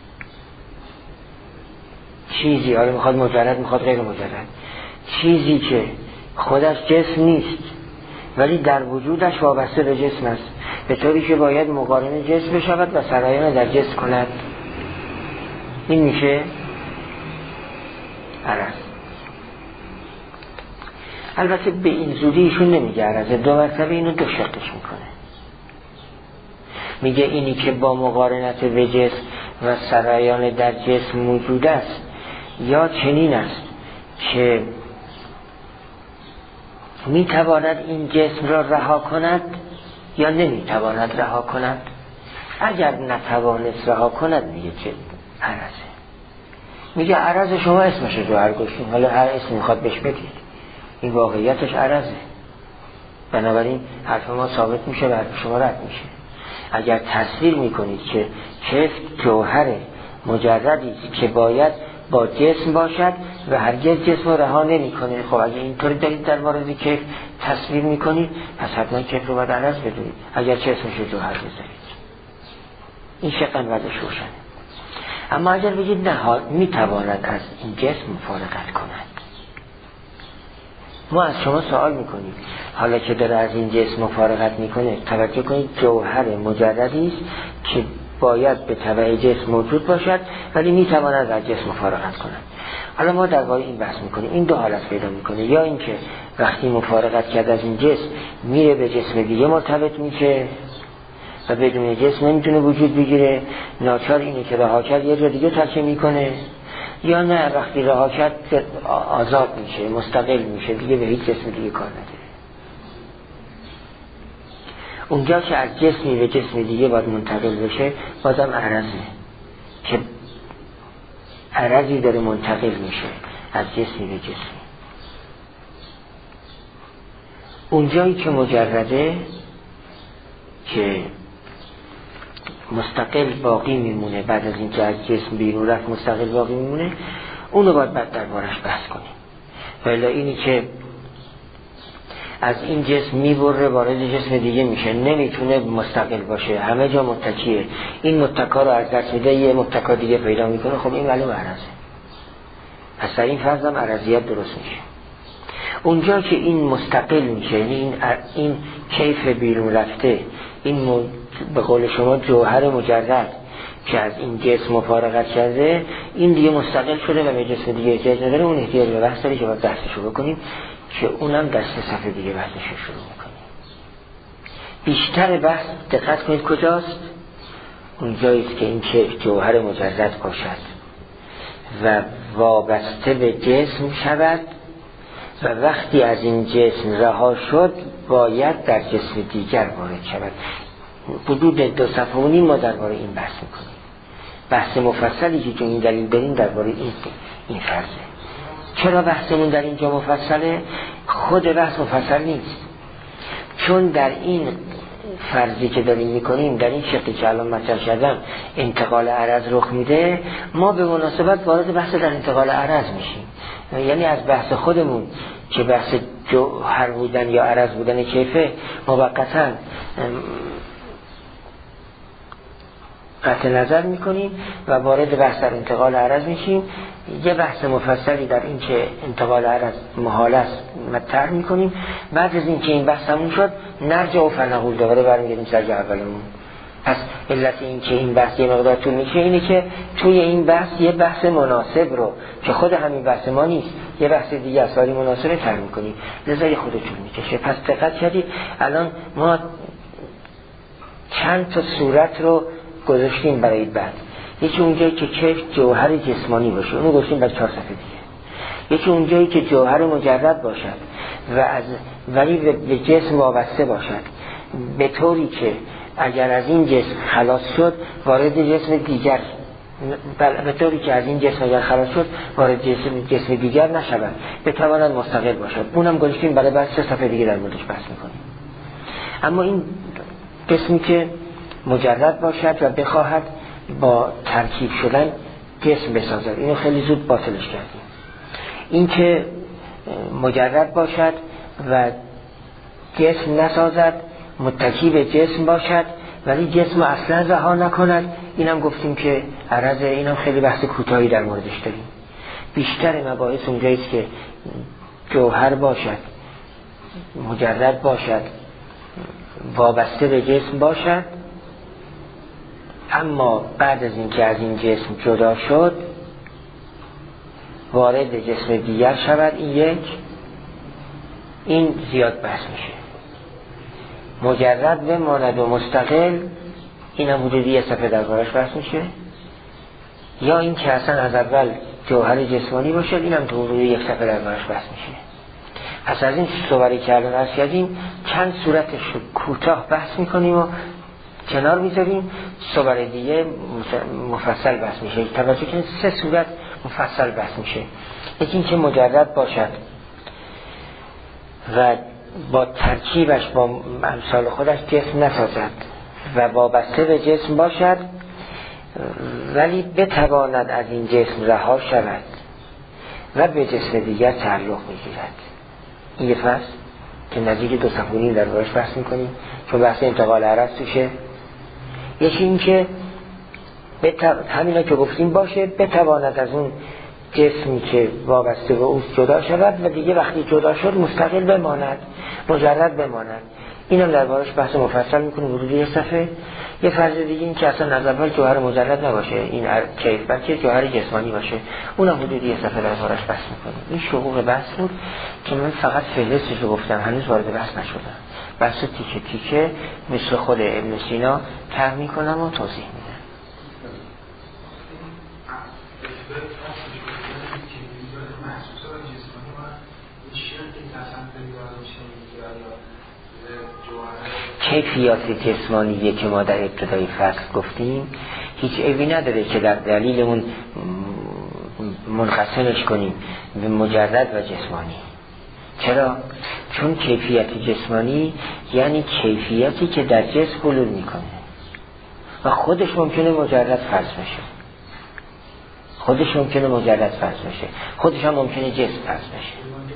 چیزی، حالا میخواد مجرد میخواد غیر مجرد، چیزی که خودش جسم نیست ولی در وجودش وابسته به جسم است، به طوری که باید مقارن جسم بشود و سرایان در جسم کند، این میشه عرض. البته به این زودی ایشون نمیگه عرضه، دو مرتبه اینو دو شقش میکنه. میگه اینی که با مقارنت به جسم و سرایان در جسم موجود است یا چنین است که میتواند این جسم را رها کند یا نمیتواند رها کند. اگر نتوانست رها کند میگه چه عرضه. میگه عرض شما اسمش جوهر گشتین، حالا هر اسم میخواد بهش بدید، این واقعیتش عرضه. بنابراین حرف ما ثابت میشه و حرف شما رد میشه. اگر تصویر میکنید که کیف جوهر مجردی است که باید با جسم باشد و هرگز جسم رو رها نمیکنه، خب اگه اینطوری دارید در مورد کیف تصویر میکنید، پس حتما کیف رو باید عرض بدونید اگر چه اسمش رو جوهر بذارید. این شقن وضعش روشنه. اما اگر بگید نه میتواند از این جسم مفارقت کند، ما از شما سوال میکنیم حالا که داره از این جسم مفارقت میکنه، توجه کنید جوهر مجردی است که باید به تبع جسم موجود باشد ولی میتواند از جسم مفارقت کند. حالا ما درباره این بحث میکنیم. این دو حالت پیدا میکنه، یا اینکه وقتی مفارقت کرد از این جسم میره به جسم دیگه مرتبط میشه و بدون جسم نمیتونه وجود بگیره، ناچار اینه که رها کرد یه جا دیگه ترکه میکنه، یا نه وقتی رها کرد آزاد میشه، مستقل میشه، دیگه به هیچ جسم دیگه کار نداره. اونجا که از جسمی به جسم دیگه باید منتقل بشه بازم عرضه که عرضی داره منتقل میشه از جسمی به جسمی. اونجایی که مجرده که مستقل باقی میمونه، بعد از اینکه از جسم بیرون رفت مستقل باقی میمونه، اونو باید بعد دربارش بحث کنیم. ولی اینی که از این جسم میبره وارد جسم دیگه میشه، نمیتونه مستقل باشه، همه جا متکیه، این متکا رو از دست میده یه متکا دیگه پیدا میکنه، خب این معلوم عرضه. پس در این فرض هم عرضیت درست میشه. اونجا که این مستقل میشه، این این کیف بیرون رفته، این م... به قول شما جوهر مجرد که از این جسم مفارقت کرده، این دیگه مستقل شده و به جسم دیگه احتیاج نداره. اون احتیاج به بحث داره که باید بحثشو بکنیم که اونم دست صفحه دیگه بحثشو شروع میکنیم. بیشتر بحث دقت کنید کجاست؟ اونجاییست که این که جوهر مجرد باشد و وابسته به جسم شود و وقتی از این جسم رها شد باید در جسم دیگر وارد شود. حدود دو صفحه و نیم ما درباره این بحث میکنیم. بحث مفصلی که چون این دلیل داریم درباره این این فرضه. چرا بحثمون در اینجا مفصله؟ خود بحث مفصل نیست، چون در این فرضی که داریم میکنیم، در این شقی که الان مطرح کردم انتقال عرض رخ میده، ما به مناسبت وارد بحث در انتقال عرض میشیم. یعنی از بحث خودمون که بحث جوهر بودن یا عرض بودن کیفه موقتا قطع نظر میکنیم و وارد بحث در انتقال عرض میشیم. یه بحث مفصلی در این که انتقال عرض محال است مطرح میکنیم. بعد از این که این بحث همون شد نرجع و فنقول دوباره برمیگردیم سر جا اولمون. پس علت این که این بحث یه مقدار طول میشه اینه که توی این بحث یه بحث مناسب رو که خود همین بحث ما نیست، یه بحث دیگه از ولی مناسبه تر میکنیم، لذا یه خود طول میکشه. پس دقت کردید الان ما چند تا صورت رو گذاشتیم برای بعد. یکی اونجایی که کیف جوهر جسمانی باشه، اونو گذاشتیم برای چهار صفحه دیگه. یکی اونجایی که جوهر مجرد باشد و از ولی به جسم وابسته باشد، به طوری که اگر از این جسم خلاص شد وارد جسم دیگر، به طوری که از این جسم اگر خلاص شد وارد جسم, جسم دیگر نشود، بتواند مستقل باشد. اونم گذاشتیم برای بعد سه صفحه دیگه در موردش بحث میکنیم. اما این قسمی که مجرد باشد و بخواهد با ترکیب شدن جسم بسازد، اینو خیلی زود باطلش کردیم. این که مجرد باشد و جسم نسازد، متکی به جسم باشد ولی جسم اصلا رها نکند، اینم گفتیم که عرض، اینم خیلی بحث کوتاهی در موردش داریم. بیشتر مباحث اونجاییست که جوهر باشد، مجرد باشد، وابسته به جسم باشد، اما بعد از اینکه از این جسم جدا شد وارد جسم دیگر شود. این یک. این زیاد بحث میشه. مجرد بماند و مستقل، این هم حدودی یه صفحه دربارش بحث میشه. یا این که اصلا از اول جوهر جسمانی باشه، این هم تو حدودی یک صفحه دربارش بحث میشه. پس از این صوری که الان عرض کردیم چند صورتش رو کوتاه بحث میکنیم و کنار میذاریم، صور دیگه مفصل بحث میشه. توجه کنید سه صورت مفصل بحث میشه. یکی این که مجرد باشد و با ترکیبش با امثال خودش جسم نسازد و وابسته به جسم باشد، ولی بتواند از این جسم رها شود و به جسم دیگر تعلق میگیرد. این یه فصل که نزدیک دو صفحه‌ای در بارش بحث میکنیم چون بحث انتقال عرض توشه. یکی این که بتو... همینا که گفتیم باشه، بتواند از اون جسمی که وابسته به اوست جدا شود و دیگه وقتی جدا شد مستقل بماند، مجرد بماند. اینم در بارش بحث مفصل میکنیم حدود یه صفحه. یه فرض دیگه این که اصلا از اول جوهر مجرد نباشه این کیف، بلکه جوهر جسمانی باشه، اونم حدود یه صفحه در بارش بحث میکنیم. این شروع بحث بود که من فقط فهرستش رو گفتم، هنوز وارد بحث نشدم. بحث تیکه تیکه مثل خود ابن سینا طرح میکنم و توضیح میدم. کیفیات جسمانیه که ما در ابتدای فصل گفتیم هیچ عیبی نداره که در دلیل اون منقسمش کنیم به مجرد و جسمانی. چرا؟ چون کیفیت جسمانی یعنی کیفیتی که در جسم حلول میکنه و خودش ممکنه مجرد فرض بشه، خودش ممکنه مجرد فرض بشه، خودش هم ممکنه جسم فرض بشه.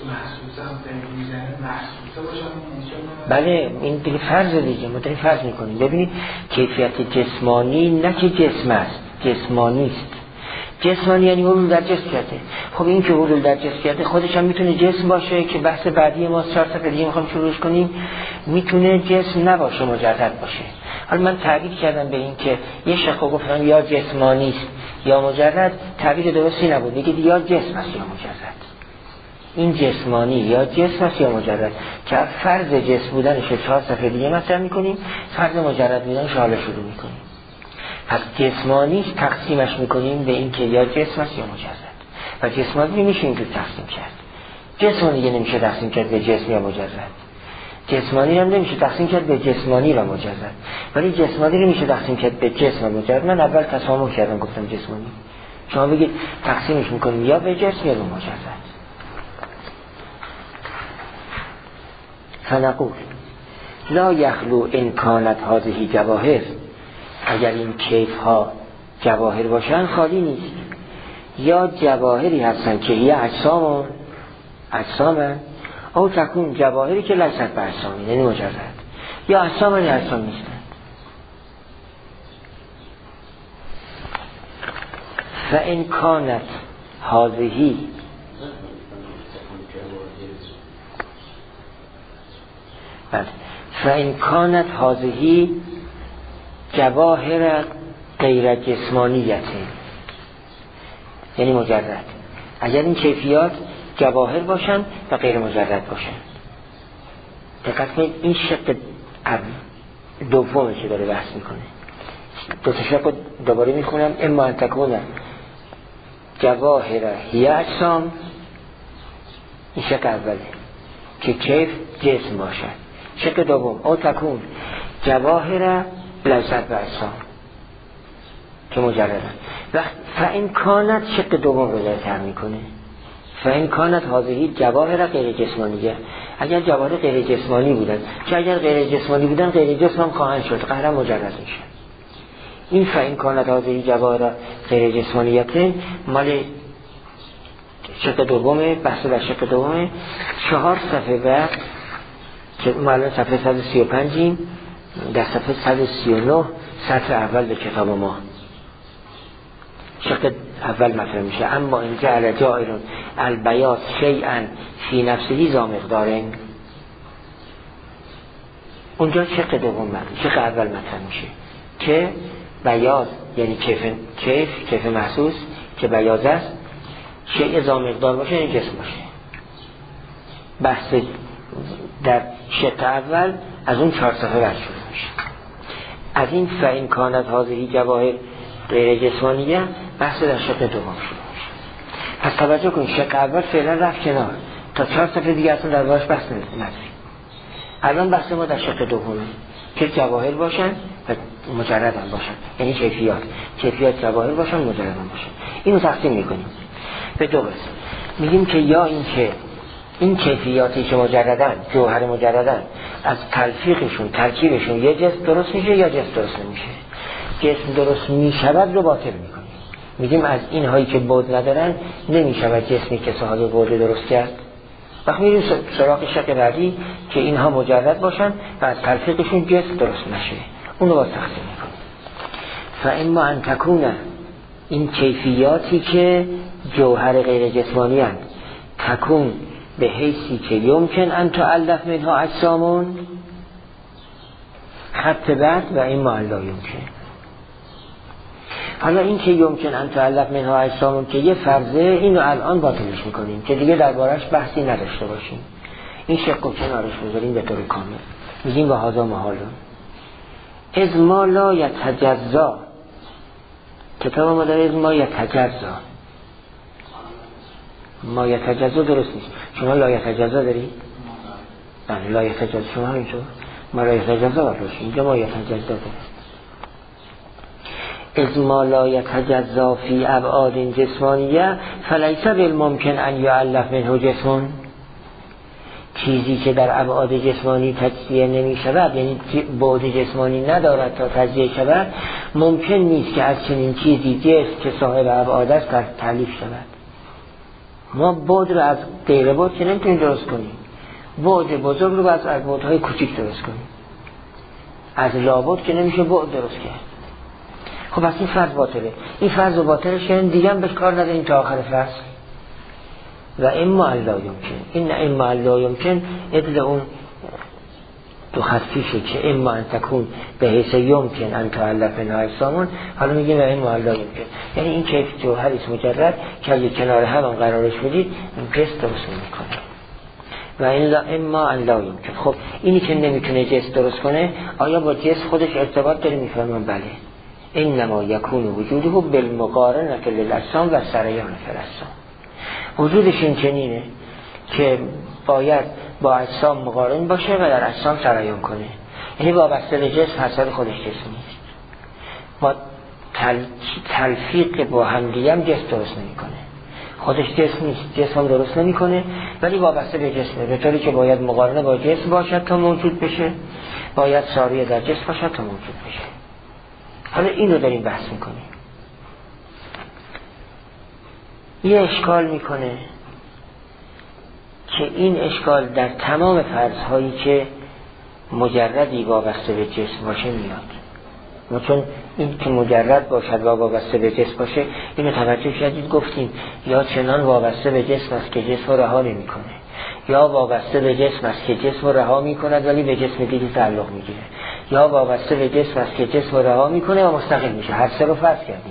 بله این دیگه فرض دیگه، ما داریم فرض میکنیم. ببینید کیفیت جسمانی نه که جسم است، جسمانی است. جسمانی یعنی حلول در جسم کرده. خب این که حلول در جسم کرده خودش هم میتونه جسم باشه که بحث بعدی ما چهار صفحه دیگه میخوام شروعش کنیم. میتونه جسم نباشه، مجرد باشه. حالا من تعبیر کردم به این که یه شق گفتم یا جسمانی است یا مجرد، تعبیر درستی نبود. دیگه یا جسم است یا مجرد. این جسمانی یا جسم است یا مجرد که فرض جسم بودنش چهار صفحه دیگه مطرح میکنیم، فرض مجرد بودنش حالا شروع میکنیم. پس جسمانی تقسیمش میکنیم به این که یا جسم است یا مجرد و جسمانی میشه اینجور تقسیم کرد. جسمانی دیگه نمیشه تقسیم کرد به جسم یا مجرد، جسمانی هم نمیشه تقسیم کرد به جسمانی و مجرد، ولی جسمانی رو میشه تقسیم کرد به جسم و مجرد. من اول تسامح کردم گفتم جسمانی، شما بگید تقسیمش میکنیم یا به جسم یا به مجرد. فنقول لا یخلو ان کانت هذه جواهر، اگر این کیف ها جواهر باشن خالی نیست. یا جواهری هستن که یه اجسام اجسامن او تکون جواهری که لیست به اجسام یعنی مجرد، یا اجسام یا اجسام نیستن. فان کانت هذه فان کانت هذه جواهر غیر جسمانیت یعنی مجرد، اگر این کیفیات جواهر باشن و غیر مجرد باشن. دقت کنید این شق دومه که داره بحث میکنه. دو تا شق دوباره میخونم. اما ان تکون جواهر هی اجسام، این شق اوله که کیف جسم باشد. شق دوم او تکون جواهر لیست به اجسام که مجردن. و فاین کانت شق دوم رو داره تر میکنه. فاین کانت هذه جواهر غیر جسمانیه، اگر جواهر غیر جسمانی بودن، که اگر غیر جسمانی بودن غیر جسم هم خواهند شد، قهرم مجرد میشه. این فاین کانت هذه جواهر غیر جسمانیت مال شق دومه، بحث در شق دومه. چهار صفحه بعد که ما صفحه صد و سی و پنجیم، در صفحه صد و سی و نه سطر اول به کتاب ما شق اول مطرح میشه. اما این جعل جائرون البیاض شیئا فی نفسه ذا مقدارن، اونجا شق دوم مطرح، شق اول مطرح میشه که بیاض یعنی کیف کیف کیف محسوس که بیاض است، شیء ذا مقدار باشه یعنی جسم باشه. بحث در شق اول از اون چهار صفحه بعد شروع میشه. از این فإن کانت هذه جواهر غیر جسمانیه بحث در شق دوم شروع میشه. پس توجه کنید شق اول فعلا رفت کنار تا چهار صفحه دیگه اصلا در باش بحث نداریم. الان بحث ما در شق دومه که جواهر باشن و مجرد هم باشن، یعنی کیفیات کیفیات جواهر باشن مجرد هم باشن. اینو تقسیم میکنیم به دو قسم. میگیم که یا این که این کیفیاتی که مجردن جوهر مجردن از تلفیقشون ترکیبشون یه جسم درست میشه یا جسم درست نمیشه. جسم درست میشود رو باطل میکنیم. میگیم از این هایی که بود ندارن نمیشود جسمی که صاحب بود درست کرد. وقت میریم سراغ شق بعدی که اینها مجرد باشن و از تلفیقشون جسم درست نشه، اونو باز تقسیم میکنیم. فاما ان تکون، این کیفیاتی که جوهر غیر جسمانی هستند، تکون به حیثی که یمکن ان تؤلف منها اجسامون، خط بعد و اما ان لا یمکن. حالا این که یمکن ان تؤلف منها اجسامون که یه فرضه، اینو الان باطلش میکنیم که دیگه دربارش بحثی نداشته باشیم. این شق و کنارش بذاریم به طور کامل. میگیم و هذا محال از ما لا یتجزا. کتاب ما داره از ما یتجزا، ما یتجزا درست نیست. شما لا یتجزا دارید؟ بله لا یتجزا. شما همینطور ما لا یتجزا باید باشید. اینجا ما یتجزا دارید. از ما لا یتجزا فی ابعاد جسمانیه فلیس بالممکن ان یؤلف منه جسم. چیزی که در ابعاد جسمانی تجزیه نمی شود، یعنی بعد جسمانی ندارد تا تجزیه شود، ممکن نیست که از چنین چیزی جسم که صاحب ابعاد است تألیف شود. ما بعد رو از غیر بعد که نمیتونیم درست کنیم، بعد بزرگ رو از بعدهای کوچیک درست کنیم. از لابد که نمیشه بعد درست کرد. خب پس این فرض باطله. این فرض و باطلش یعنی دیگه هم بهش کار نداریم تا آخر فصل. و اما لا یمکن، این اما لا یمکن ادل اون دو خطیشه که اما ان تکون به حیث یمکن ان تؤلف منها اجسامون. حالا میگیم و اما لا یمکن، یعنی این کیف جوهری است مجرد که اگه کنار هم هم قرارش بدید جسم درست نمیکنه. و الا اما ان لا یمکن. خب اینی که نمیتونه جسم درست کنه آیا با جسم خودش ارتباط داره؟ میفهمم بله. انما یکون وجوده بالمقارنه للاجسام و سریان فالاجسام. وجودش این چنینه که باید با اجسام مقارن باشه و در اجسام سریان کنه. یعنی وابسته به جسم حسد خودش جسم نیست. با تل... تلفیق با همدیگه هم جسم درست نمی کنه. خودش جسم نیست، جسم هم درست نمی کنه ولی وابسته به جسمه، به طوری که باید مقارنه با جسم باشد تا موجود بشه، باید ساریه در جسم باشد تا موجود بشه. حالا این رو داریم بحث میکنیم. یه اشکال میکنه که این اشکال در تمام فرض‌هایی که مجردی وابسته به جسم باشه میاد. چون این که مجرد باشد و وابسته به جسم باشه، اینو توجه شدید گفتیم یا چنان وابسته به جسم است که جسم رو رها نمیکنه، یا وابسته به جسم است که جسم رو رها میکند ولی به جسم دیگه تعلق میگیره، یا وابسته به جسم است که جسم رو رها میکنه و مستقل میشه. هر سه رو فرض کردیم.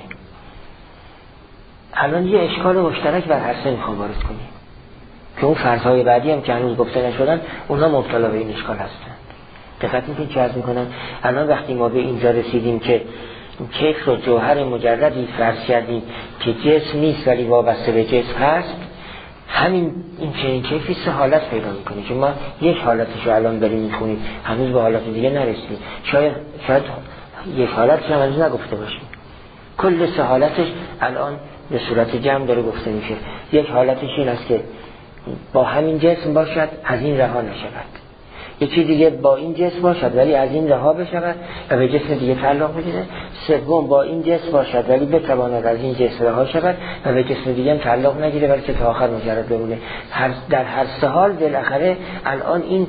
الان یه اشکال مشترک بر هر سه میخوام وارد کنیم که اون فرض‌های بعدی هم که هنوز گفته نشدن اونها مبتلا به این اشکال هستند. دقت میکنید چه عرض میکنم؟ الان وقتی ما به اینجا رسیدیم که کیف رو جوهر مجردی فرض کردیم که جسم نیست ولی وابسته به جسم هست، همین این چنین کیفی سه حالت پیدا میکنه که ما یک حالتش رو الان بریم میخونیم، هنوز به حالت دیگه نرسیدیم. شاید شاید یک حالتش هم هنوز نگفته باشیم. کل سه حالتش الان به صورت جمع داره گفته میشه. یک حالتش این است که با همین جسم باشد از این رها نشود، یکی دیگه با این جسم باشد ولی از این رها بشود و به جسم دیگه تعلق بگیره. سوم با این جسم باشد ولی بتواند از این جسم رها شود و به جسم دیگه هم تعلق نگیره بلکه تا آخر مجرد بمونه. هر در هر سه حال بالاخره الان این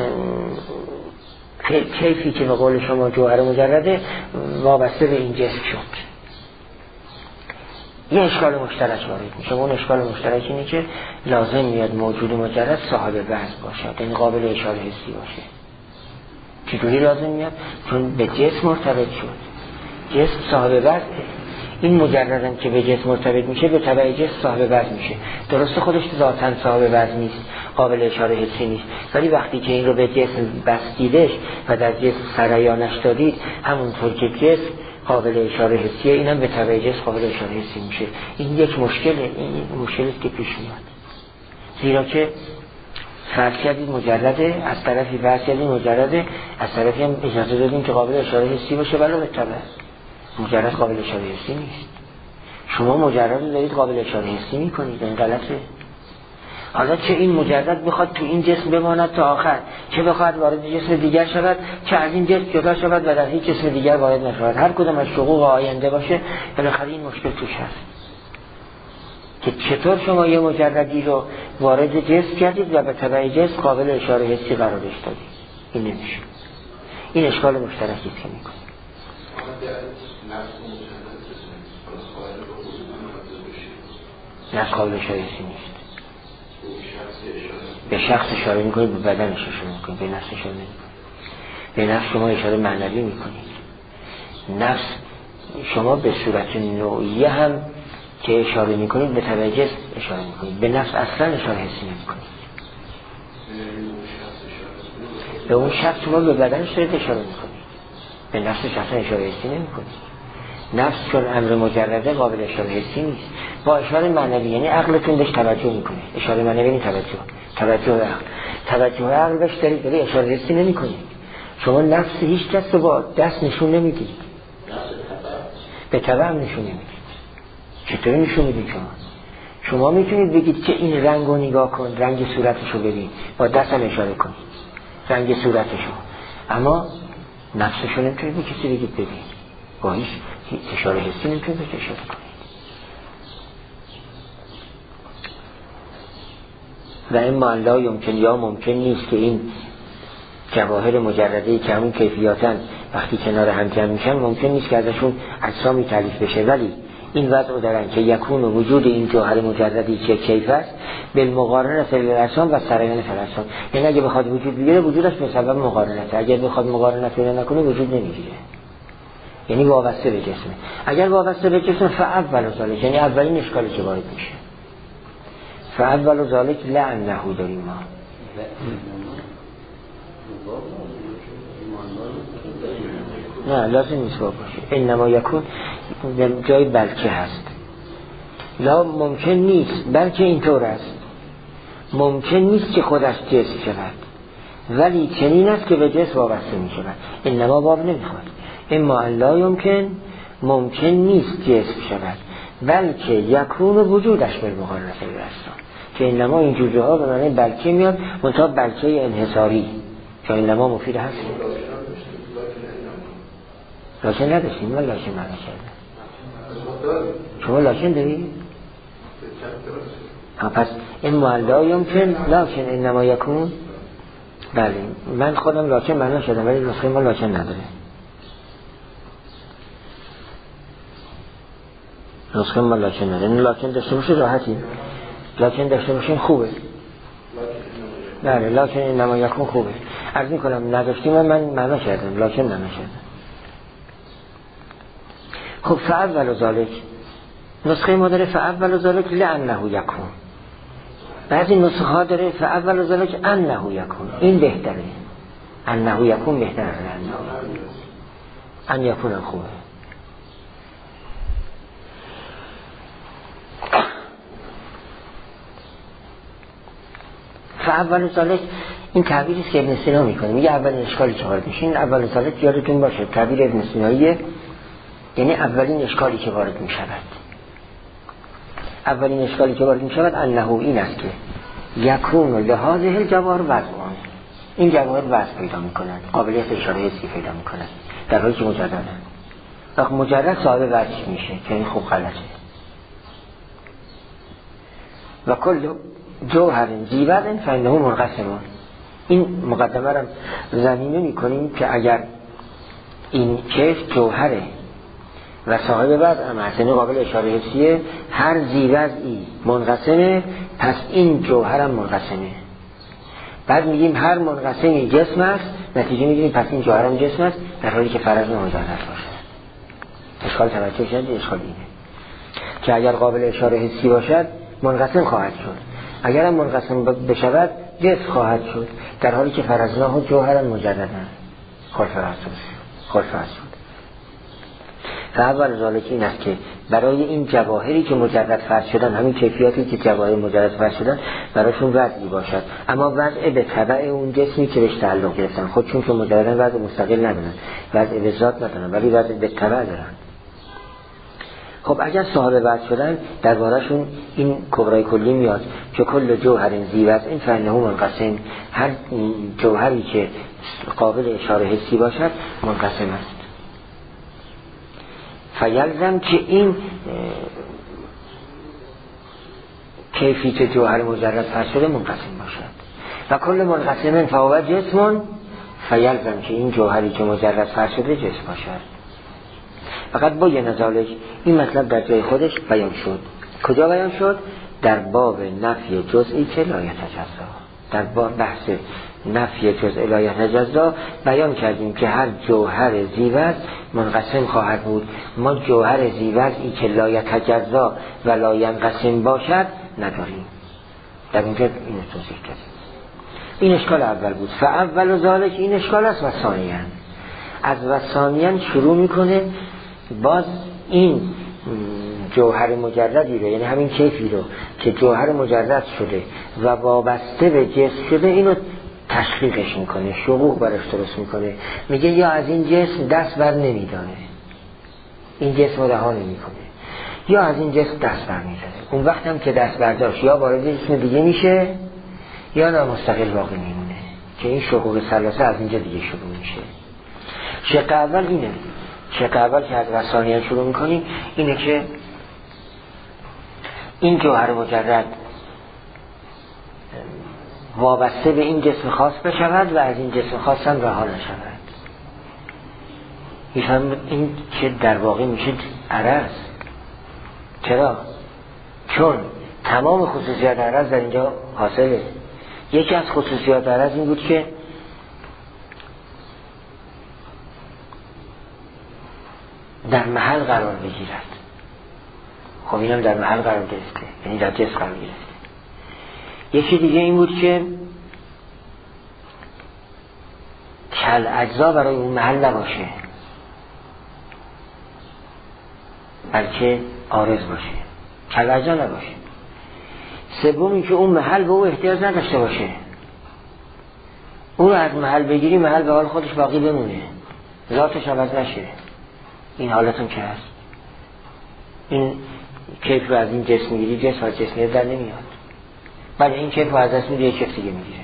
کیفی که به قول شما جوهر مجرده وابسته به این جسم شد. یه اشکال مشترک وارد میشه. اون اشکال مشترک اینه که لازم میاد موجود مجرد صاحب وزن باشد، یعنی قابل اشاره حسی باشه. چطوری لازم میاد؟ چون به جسم مرتبط شد، جسم صاحب وزنه. این مجردم که به جسم مرتبط میشه به تبع جسم صاحب وزن میشه. درسته خودش ذاتاً صاحب وزن نیست، قابل اشاره حسی نیست. ولی وقتی که این رو به جسم بستیدش و در جسم سریانش دادید، همونطور که جسم قابل اشاره حسیه، اینم به تبع جسم قابل اشاره حسی میشه. این یک مشکله، این مشکلی است که پیش میاد. زیرا که فرض کردید مجرده، از طرفی فرض کردید مجرده، از طرفی هم اجازه دادیم که قابل اشاره حسی باشه، ولی به تبع مجرد قابل اشاره حسی نیست. شما مجرد رو دارید قابل اشاره حسی میکنید، این غلطه. حالا چه این مجرد بخواد تو این جسم بماند تا آخر، چه بخواد وارد جسم دیگر شود، چه از این جسم جدا شود و در هیچ جسم دیگر وارد نشود، هر کدام از شقوق آینده باشه، بالاخره این مشکل توش هست که چطور شما یه مجردی رو وارد جسم کردید و به تبع جسم قابل اشاره حسی قرارش دادید. این نمیشه. این اشکال مشترکی است که میکنه. نفس قابل اشاره حسی نیست. به شخص اشاره میکنید، به بدنش اشاره میکنید، به نفس اشاره نمیکنید. به نفس شما اشاره معنوی میکنید. نفس شما به صورت نوعیه هم که اشاره میکنید به تبع جسم اشاره میکنید، به نفس اصلا اشاره حسی نمیکنید. به اون شخص شما به بدنش دارید اشاره میکنید، به نفسش اصلا اشاره حسی نمیکنید. نفس چون امر مجرده قابل اشاره حسی نیست. با اشاره معنوی یعنی عقلتون بهش توجه میکنه. اشاره معنوی یعنی توجه، توجه عقل، توجه عقل بهش دارید، ولی اشاره حسی نمیکنید. شما نفس هیچ کس رو با دست نشون نمیدید، به تبع نشون نمیدید. چطوری نشون میدید شما؟ شما میتونید بگید که این رنگ رو نگاه کن، رنگ صورتشو ببین، با دستم اشاره کنید رنگ صورتشو، اما نفسشو نمیتونید به کسی بگید ببین، با هیچ اشاره حسی نمیتونید بهش اشاره کنید. و اما لا یمکن، یا ممکن نیست که این جواهر مجرده‌ای که همون کیفیاتن وقتی کنار هم جمع میشن ممکن نیست که ازشون اجسامی تعریف بشه، ولی این وضع دارن که یکون و وجود این جوهر مجردی که کیف است بالمقارنه بالاجسام و سریان فلسفه، یعنی اگه بخواد وجود بگیره وجودش به سبب مقارنت، اگه بخواد مقارنت پیدا نکنه وجود نمیگیره، یعنی وابسته به جسمه. اگر وابسته به جسم فاول ذالک، یعنی اولین اشکالی که وارد میشه فاول ذالک لعنه داریم ما. نه لازم نیست باشه، انما یکون جای بلکه هست. لا ممکن نیست، بلکه اینطور است. ممکن نیست که خودش جسم شود، ولی چنین است که به جسم وابسته می شود. انما باب نمیخواد. اما لا یمکن، ممکن نیست جسم شود، بلکه یکون وجودش بالمقارنه بالاجسام، که انما این جوجه ها به معنی بلکه میاد، منتها بلکه انحصاری، که انما مفید هست. لاکن نداشتیم، من لاکن معنی کردم. شما لاکن داری؟ پس اما لا یمکن لاکن انما یکون. بله من خودم لاکن معنی شدم، ولی نسخه ما لاکن نداره. نسخه ما لاکن نداره. این لاکن داشته باشه راحتی، لاکن داشته باشیم خوبه. بله لاکن انما یکون خوبه. عرض میکنم نداشتیم من من معنی کردم، لاکن معنی کردم. خب فاول ذالک، نسخه ما داره فاول ذالک لانه یکون، بعضی نسخه ها داره فاول ذالک انه یکون. این بهتره، انه یکون بهتره، ان یکون هم خوبه. فاول ذالک این تعبیری است که ابن سینا میکنه، میگه اولین اشکالی که وارد میشه. این اول ذالک یادتون باشه تعبیر ابن سیناییه، یعنی اولین اشکالی که وارد می شود. اولین اشکالی که وارد می شود انه این است که یکون لهذه الجواهر وضعان، این جواهر وضع پیدا می کنند، قابلیت اشاره حسی پیدا می کنند، در حالی که مجردن. وقت مجرد صاحب وجه میشه که این خوب غلطه. و کل جوهر زیبد فانه منقسم. این مقدمه را ضمیمه می کنیم که اگر این کیف جوهره و صاحب وضع هم هست، قابل اشاره حسیه، هر زیوضعی منقسمه، پس این جوهر هم منقسمه. بعد میگیم هر منقسمی جسم است، نتیجه میگیریم پس این جوهر هم جسم است، در حالی که فرض مجرد باشه. اشکال توجه شد، اشکال اینه که اگر قابل اشاره حسی باشد منقسم خواهد شد، اگر هم منقسم بشود جسم خواهد شد، در حالی که فرضناه جوهر مجردا خلف خلف شد. فاول ذالک این است که برای این جواهری که مجرد فرض شدن، همین کیفیاتی که جواهر مجرد فرض شدن، برایشون وضعی باشد، اما وضع به تبع اون جسمی که بهش تعلق گرفتن. خود چون که مجردن وضع مستقل ندارن، وضع به ذات ندارن، ولی وضع به تبع دارن. خب اگر صاحب وضع شدن، درباره‌شون این کبرای کلی میاد که کل جوهر زیوت این فنه منقسم، هر جوهری که قابل اشاره حسی باشد منقسم است. فیلزم که این کیفیت جوهر مجرد فرض شده منقسم باشد و کل منقسم فهو جسم، فیلزم که این جوهری که مجرد فرض شده جسم باشد. فقط با یه نظالک این مطلب در جای خودش بیان شد. کجا بیان شد؟ در باب نفی جزئی که لا یتجزا. در باب بحث نفی جزء لا یتجزا بیان کردیم که هر جوهر زیوز منقسم خواهد بود. ما جوهر زیوزی که لا یتجزا و لا ینقسم باشد نداریم. در اینجا این توضیح کردیم. این اشکال اول بود. فاول و ذالک این اشکال است. و ثانیاً از و ثانیاً شروع میکنه باز این جوهر مجردی رو، یعنی همین کیفی رو که جوهر مجرد شده و وابسته به جسم شده، اینو تشقیقش میکنه، شقوق برش درست میکنه. میگه یا از این جسم دست بر نمیدانه، این جسم رو رها نمیکنه، یا از این جسم دست بر میداره. اون وقت هم که دست برداشت یا وارد جسم دیگه میشه یا نامستقل باقی میمونه، که این شقوق ثلاثه از اینجا دیگه شروع میشه. شق اول اینه. شق اول که از وسانیان شروع میکنیم اینه که این جوهر مجرد وابسته به این جسم خاص بشود و از این جسم خاص هم رها نشود. این که در واقع میشه عرض. چرا؟ چون تمام خصوصیات عرض در اینجا حاصله. یکی از خصوصیات عرض این بود که در محل قرار بگیرد. خب اینم در محل قرار گرفته، یعنی در جسم قرار گرفته. یکی دیگه این بود که کل اجزا برای اون محل نباشه، بلکه عارض باشه، کل اجزا نباشه. سوم این که اون محل به اون احتیاج نداشته باشه، اون از محل بگیری محل به حال خودش باقی بمونه، ذاتش عوض نشه. این حالتون که هست. این کیف رو از این جسم میگیری، جسم از جسمیت در نمیاد، بله این کیف رو از دست میگیری، یک کیف دیگه میگیره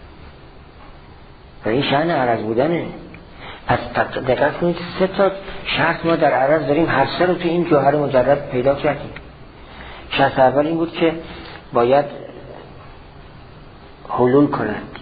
و این شأن عرض بودنه. پس دقیق کنید سه تا شرط ما در عرض داریم، هر سه رو تو این جوهر مجرد پیدا کردیم. شرط اول این بود که باید حلول کنند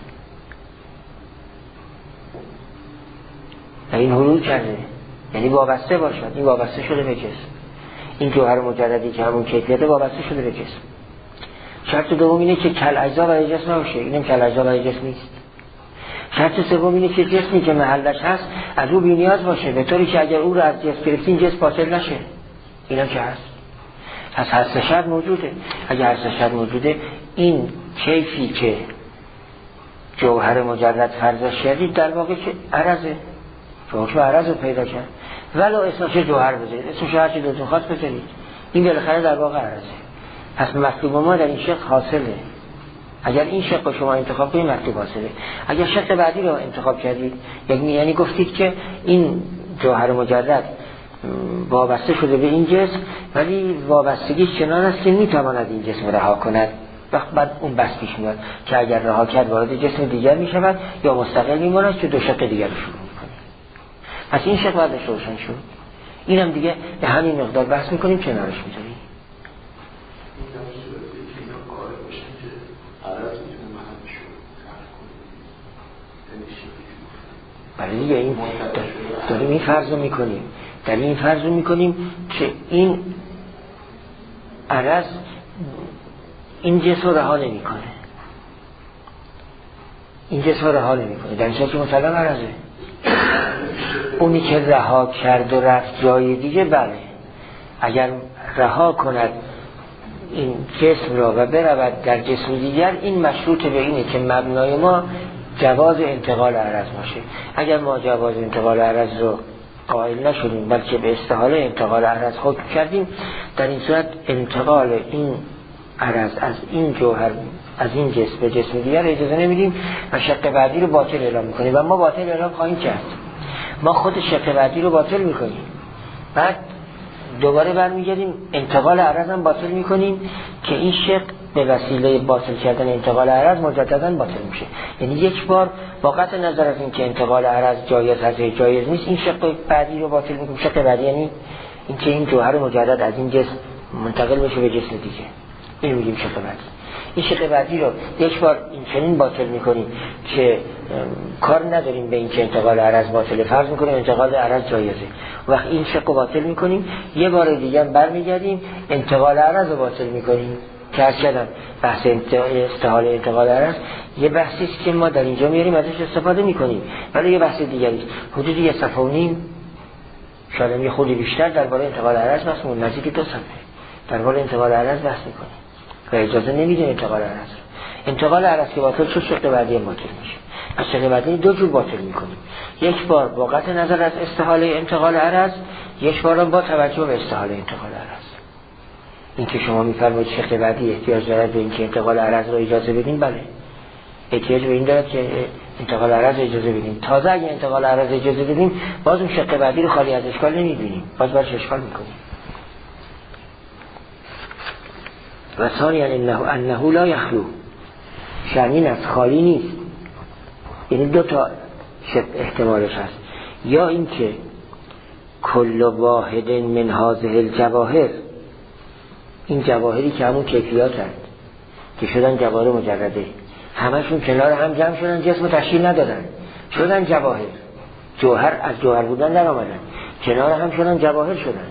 و این حلول کرده، یعنی وابسته باشد. این وابسته شده به جسم. این جوهر مجردی که همون کیفیت وابسته شده به جسم. شرط دوم اینه که کل اجزا برای جسم نباشه، اینم کل اجزا برای جسم نیست. شرط سوم اینه که جسمی که محلش هست از او بی‌نیاز باشه، به طوری که اگر او رو از جسم گرفتین جسم فاصل نشه. اینم که هست. پس هر سه شرط موجوده. اگر هر سه شرط موجوده، این کیفی که جوهر مجرد فرضش کردید در واقع که عرضه، حکم عرض رو پیدا کرد. ولو اسمش جوهر بذارید، اسمش هر چی دوتون خواست بذارید، این بالاخره در واقع عرضه. پس مطلوب ما در این شق حاصله. اگر این شق رو شما انتخاب کنید مطلوب حاصله. اگر شق بعدی رو انتخاب کردید، یعنی یعنی گفتید که این جوهر مجرد وابسته شده به این جسم، ولی وابستگیش چنان است که میتواند این جسم رها کند، وقت بعد اون بس پیش میاد که اگر رها کرد وارد جسم دیگر میشود یا مستقل میماند که دو شق دیگر رو شروع میکنه. پس این شق بعدش روشن شد. اینم دیگه به همین مقدار بحث میکنیم، کنارش میذاریم. برای دیگه این داریم این فرض رو میکنیم در این فرض رو میکنیم که این عرض این جسم رو رها نمی کنه، این جسم رو رها نمی کنه، در این صورت که مسلم عرضه. اونی که رها کرد و رفت جای دیگه، بله اگر رها کند این جسم را و برود در جسم دیگر، این مشروط به اینه که مبنای ما جواز انتقال عرض باشه. اگر ما جواز انتقال عرض رو قائل نشدیم بلکه به استحاله انتقال عرض حکم کردیم، در این صورت انتقال این عرض از این جوهر از این جسم به جسم دیگر اجازه نمیدیم و شق بعدی رو باطل اعلام میکنیم و ما باطل اعلام خواهیم کرد. ما خود شق بعدی رو باطل میکنیم، بعد دوباره برمیگردیم انتقال عرض هم باطل میکنیم که این شق به وسیله باطل کردن انتقال عرض مجددا باطل میشه. یعنی یک بار با قطع نظر از این که انتقال عرض جایز هست یا جایز نیست، این شق بعدی رو باطل میکنیم. شق بعدی یعنی این که این جوهر مجدد از این جسم منتقل بشه به جسم دیگه، این میگیم شق بعدی. این شق بعدی رو یک بار این چنین باطل میکنیم که کار نداریم به این که انتقال عرض باطله، فرض میکنیم انتقال عرض جایزه، وقت این شق رو باطل میکنیم، یه بار دیگه برمیگردیم انتقال عرض رو باطل میکنیم. که از کردم بحث استحال انتقال عرض یه بحثی است که ما در اینجا میاریم ازش استفاده میکنیم، ولی یه بحث دیگری حدود یه صفحه و نیم شاید یه خودی بیشتر درباره انتقال عرض بحث مون نزدیک دو صفحه درباره انتقال عرض بحث میکنیم و اجازه نمیدیم انتقال عرض. انتقال عرض که باطل شد شق بعدی باطل میشه. از شق بعدی دو جور باطل میکنیم، یک بار با قطع نظر از استحال انتقال عرض، یک بار با توجه به استحال انتقال عرض. این که شما میفرمایید شق بعدی احتیاج دارد به اینکه انتقال عرض رو اجازه بدین، بله احتیاج به این دارد که انتقال عرض اجازه بدین. تازه اگه انتقال عرض اجازه بدین باز اون شق بعدی رو خالی از اشکال نمیبینیم، باز برش اشکال میکنیم. و ثانیاً انه انه لا یخلو، شأن از خالی نیست. یعنی دو تا احتمالش هست، یا اینکه کل واحد من هذه الجواهر، این جواهری که همون کیفیات هست که شدن جواهر مجرده، همشون کنار هم جمع شدن، جسم تشکیل ندادن، شدن جواهر، جوهر از جوهر بودن در آمدن، کنار هم شدن جواهر شدن.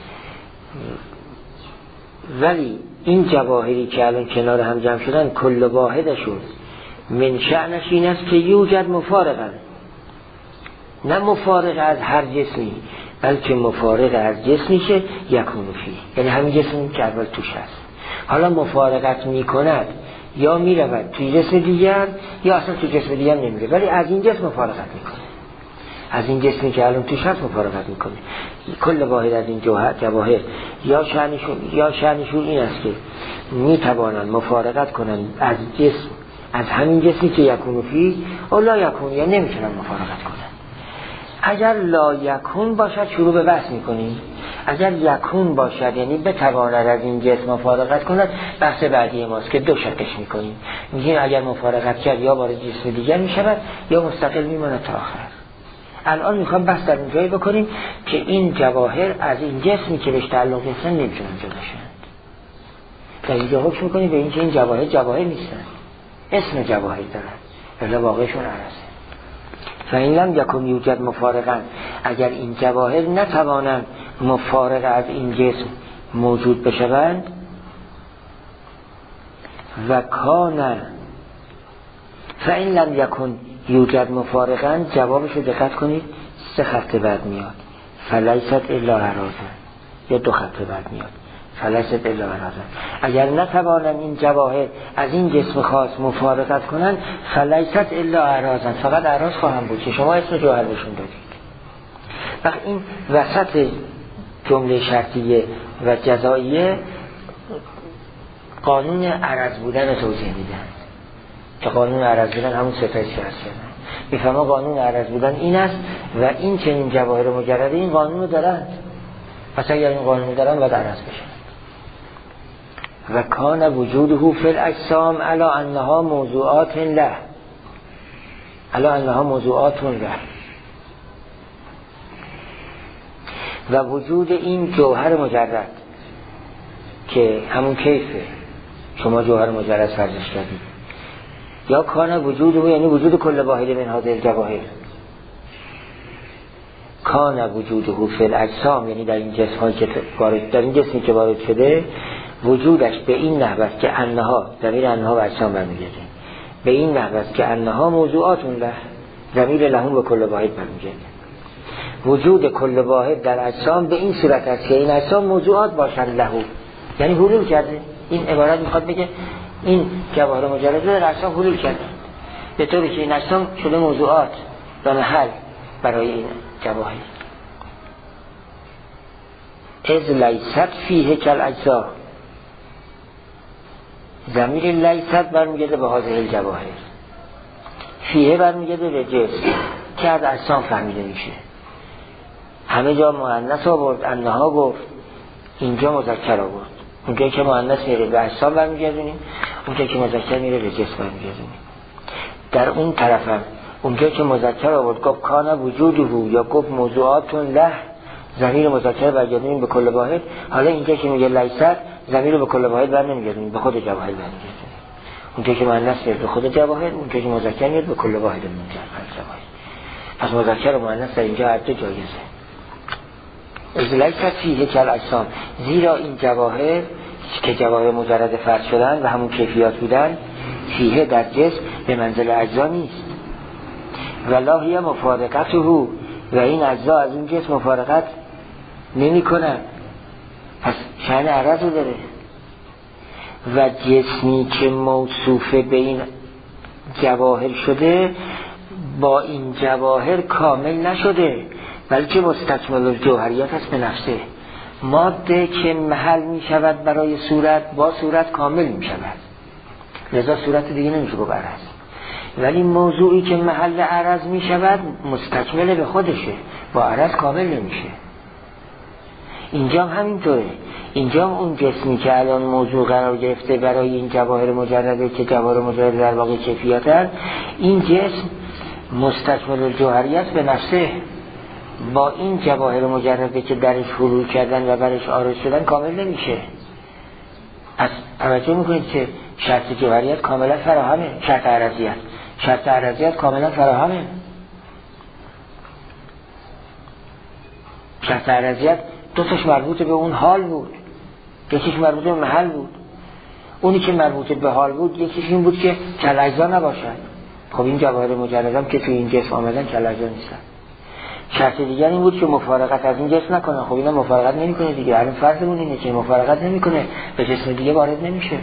ولی این جواهری که الان کنار هم جمع شدن کل واحدشون من شأنش این است که یوجد مفارقا، نه مفارق از هر جسمی بلکه مفارق از جسمیشه یکونو فی، یعنی همین جسمی که اول توش هست حالا مفارقت میکند یا میرود توی جسم دیگر یا اصلا توی جسم دیگر نمیره، ولی از این جسم مفارقت میکنه، از این جسمی که الان توش هست مفارقت میکنه. کل واحد از این جوهر جواهر یا شأنشون یا شأنشون این است که میتوانند مفارقت کنند از جسم، از همین جسمی که یکونو فی، او لا یکون، یا نمیتونن مفارقت کنند. اگر لا یکون باشد شروع به بحث میکنیم، اگر یکون باشد یعنی بتواند از این جسم مفارقت کند، بحث بعدی ماست که دو شقش میکنیم، میگیم اگر مفارقت کرد یا وارد جسم دیگر میشود یا مستقل میماند تا آخر. الان میخوام بحث در اونجایی بکنیم که این جواهر از این جسمی که بهش تعلق نیستن نمیتونن جدا شند. در اینجا حکم میکنیم به اینکه این جواهر جواهر نیستن، اسم جواهر دارن ولی واقعشون عرضه. فإن لم یکن یوجد مفارقا، اگر این جواهر نتوانند مفارق از این جسم موجود بشوند، و کان فإن لم یکن یوجد مفارقا، جوابش رو دقت کنید سه خط بعد میاد، فلیست الا عراضا، یا دو خط بعد میاد فلیست الا عراضا. اگر نتوانند این جواهر از این جسم خاص مفارقت کنند، فلیست الا عراضا، فقط عراض خواهم بود که شما اسم جوهر بهشون دادید. وقت این وسط جمله شرطیه و جزائیه قانون عرض بودن توضیح میدن، که قانون عرض بودن همون صفحه چه هست کردن میفهمه قانون عرض بودن این است و این چنین جواهر مجرده این قانون رو دارند، پس اگر این قانون رو دارند باید عرض بشن. و کان وجوده فی الاجسام علی انها موضوعات له، علی انها موضوعات له، و وجود این جوهر مجرد که همون کیفه شما جوهر مجرد فرضش کردید، یا کان وجوده یعنی وجود کل واحد من هذه الجواهر، کان وجوده فی الاجسام یعنی در این جسم هایی که وارد در این جسمی که وارد شده وجودش به این نحو است که انها، ضمیر انها و اجسام برمیگرده، به این نحو است که انها موضوعات له، ضمیر لهم و کل واحد برمیگرده. وجود کل واحد در اجسام به این صورت است که این اجسام موضوعات باشند له، یعنی حلول کرده، این عبارت میخواد بگه این جواهر مجرده در اجسام حلول کردن به طوری که این اجسام شده موضوعات و محل برای این جواهر. از لیست فیه کل اجزا، ضمیر لیست برمیگرده به هذه الجواهر، فیه برمیگرده به جسم که از اجسام فهمیده میشه. همه جا مؤنث آورد، انها گفت، اینجا مذکر آورد. اونجایی که مؤنث میره به اجسام برمیگردونیم، اونجایی که مذکر میره به جسم برمیگردونیم. در اون طرفم اونجایی که مذکر آورد گفت کان وجوده یا گفت موضوعاتون له، ضمیر مذکر برگردونیم به کل واحد. حالا اینجا که میگه لیست، ضمیر رو به کل واحد برنمیگردونیم، به خود جواهر برمیگردونیم. اونجایی که مؤنث میره به خود جواهر، اونجایی که مذکر میره به کل واحد من جواهر. پس مذکر و مؤنث در اینجا هر دو جایزه. از لیست فیه کل اجسام، زیرا این جواهر که جواهر مجرد فرد شدن و همون کیفیات بودن، فیه در جسم به منزل اجزا نیست. ولاهی مفارقته، و این اجزا از اون جسم مفارقت نمی کنن. پس شأن عرض رو داره. و جسمی که موصوفه به این جواهر شده با این جواهر کامل نشده، بلکه مستکمل الجوهریت است به نفسه. ماده که محل می شود برای صورت با صورت کامل می شود، لذا صورت دیگه نمیشه گفت عرض. ولی موضوعی که محل عرض می شود مستکمل به خودشه، با عرض کامل نمیشه. اینجا هم همینطوره. اینجا هم اون جسمی که الان موضوع قرار گرفته برای این جواهر مجرده که جواهر مجرده در واقع کیفیت هست، این جسم مستکمل الجوهریت به نفسه، با این جواهر مجرده که درش حلول کردن و برش عارض شدن کامل نمیشه. از توجه میکنید که شرط جوهریت کاملا فراهمه، شرط عرضیت شرط عرضیت کاملا فراهمه. شرط عرضیت دو تاش مربوط به اون حال بود، یکیش مربوط به محل بود. اونی که مربوط به حال بود یکیش این بود که کل اجزا نباشد. خب این جواهر مجردم که توی این جسم آمدن کل اجزا نیستن. شرط دیگر این بود که مفارقت از این جسم نکنه. خب اینا مفارقت نمیکنه دیگه. الان فرضمون اینه که مفارقت نمیکنه، به جسم دیگه وارد نمیشه.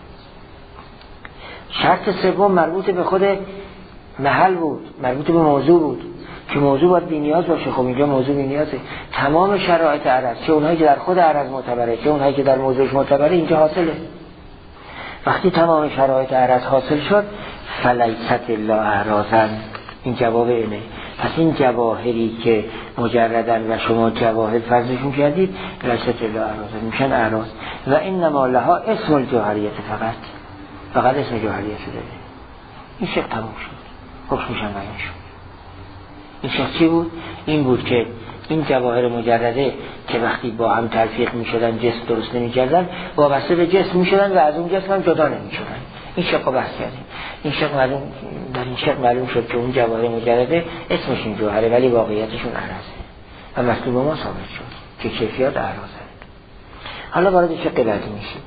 شرط سوم مربوط به خود محل بود، مربوط به موضوع بود که موضوع باید بی‌نیاز باشه. خب اینجا موضوع بی‌نیازه. تمام شرایط عرض، چه اونهایی که در خود عرض معتبره چه اونهایی که در موضوعش معتبره، اینجا حاصله. وقتی تمام شرایط عرض حاصل شد، فلیست لا اعراضن، این جواب اینه. پس این جواهری که مجردن و شما جواهر فرضشون کردید، لیست لا اعراضن میشن اعراض. و انما لها اسم الجوهریت، فقط فقط اسم جوهریت شده. این شق تمام شد، حکمشن بیان شد. این شق چی بود؟ این بود که این جواهر مجرده که وقتی با هم تلفیق می شدن جسم درست نمی کردن، وابسته به جسم می شدن و از اون جسم هم جدا نمی شدن. این شق رو بحث کردیم. این شق معلوم، در این شق معلوم شد که اون جواهر مجرده اسمشون جوهره ولی واقعیتشون عرضه و مطلوب ما ثابت شد که کیفیات اعراضه. حالا وارد شق بعدی میشیم.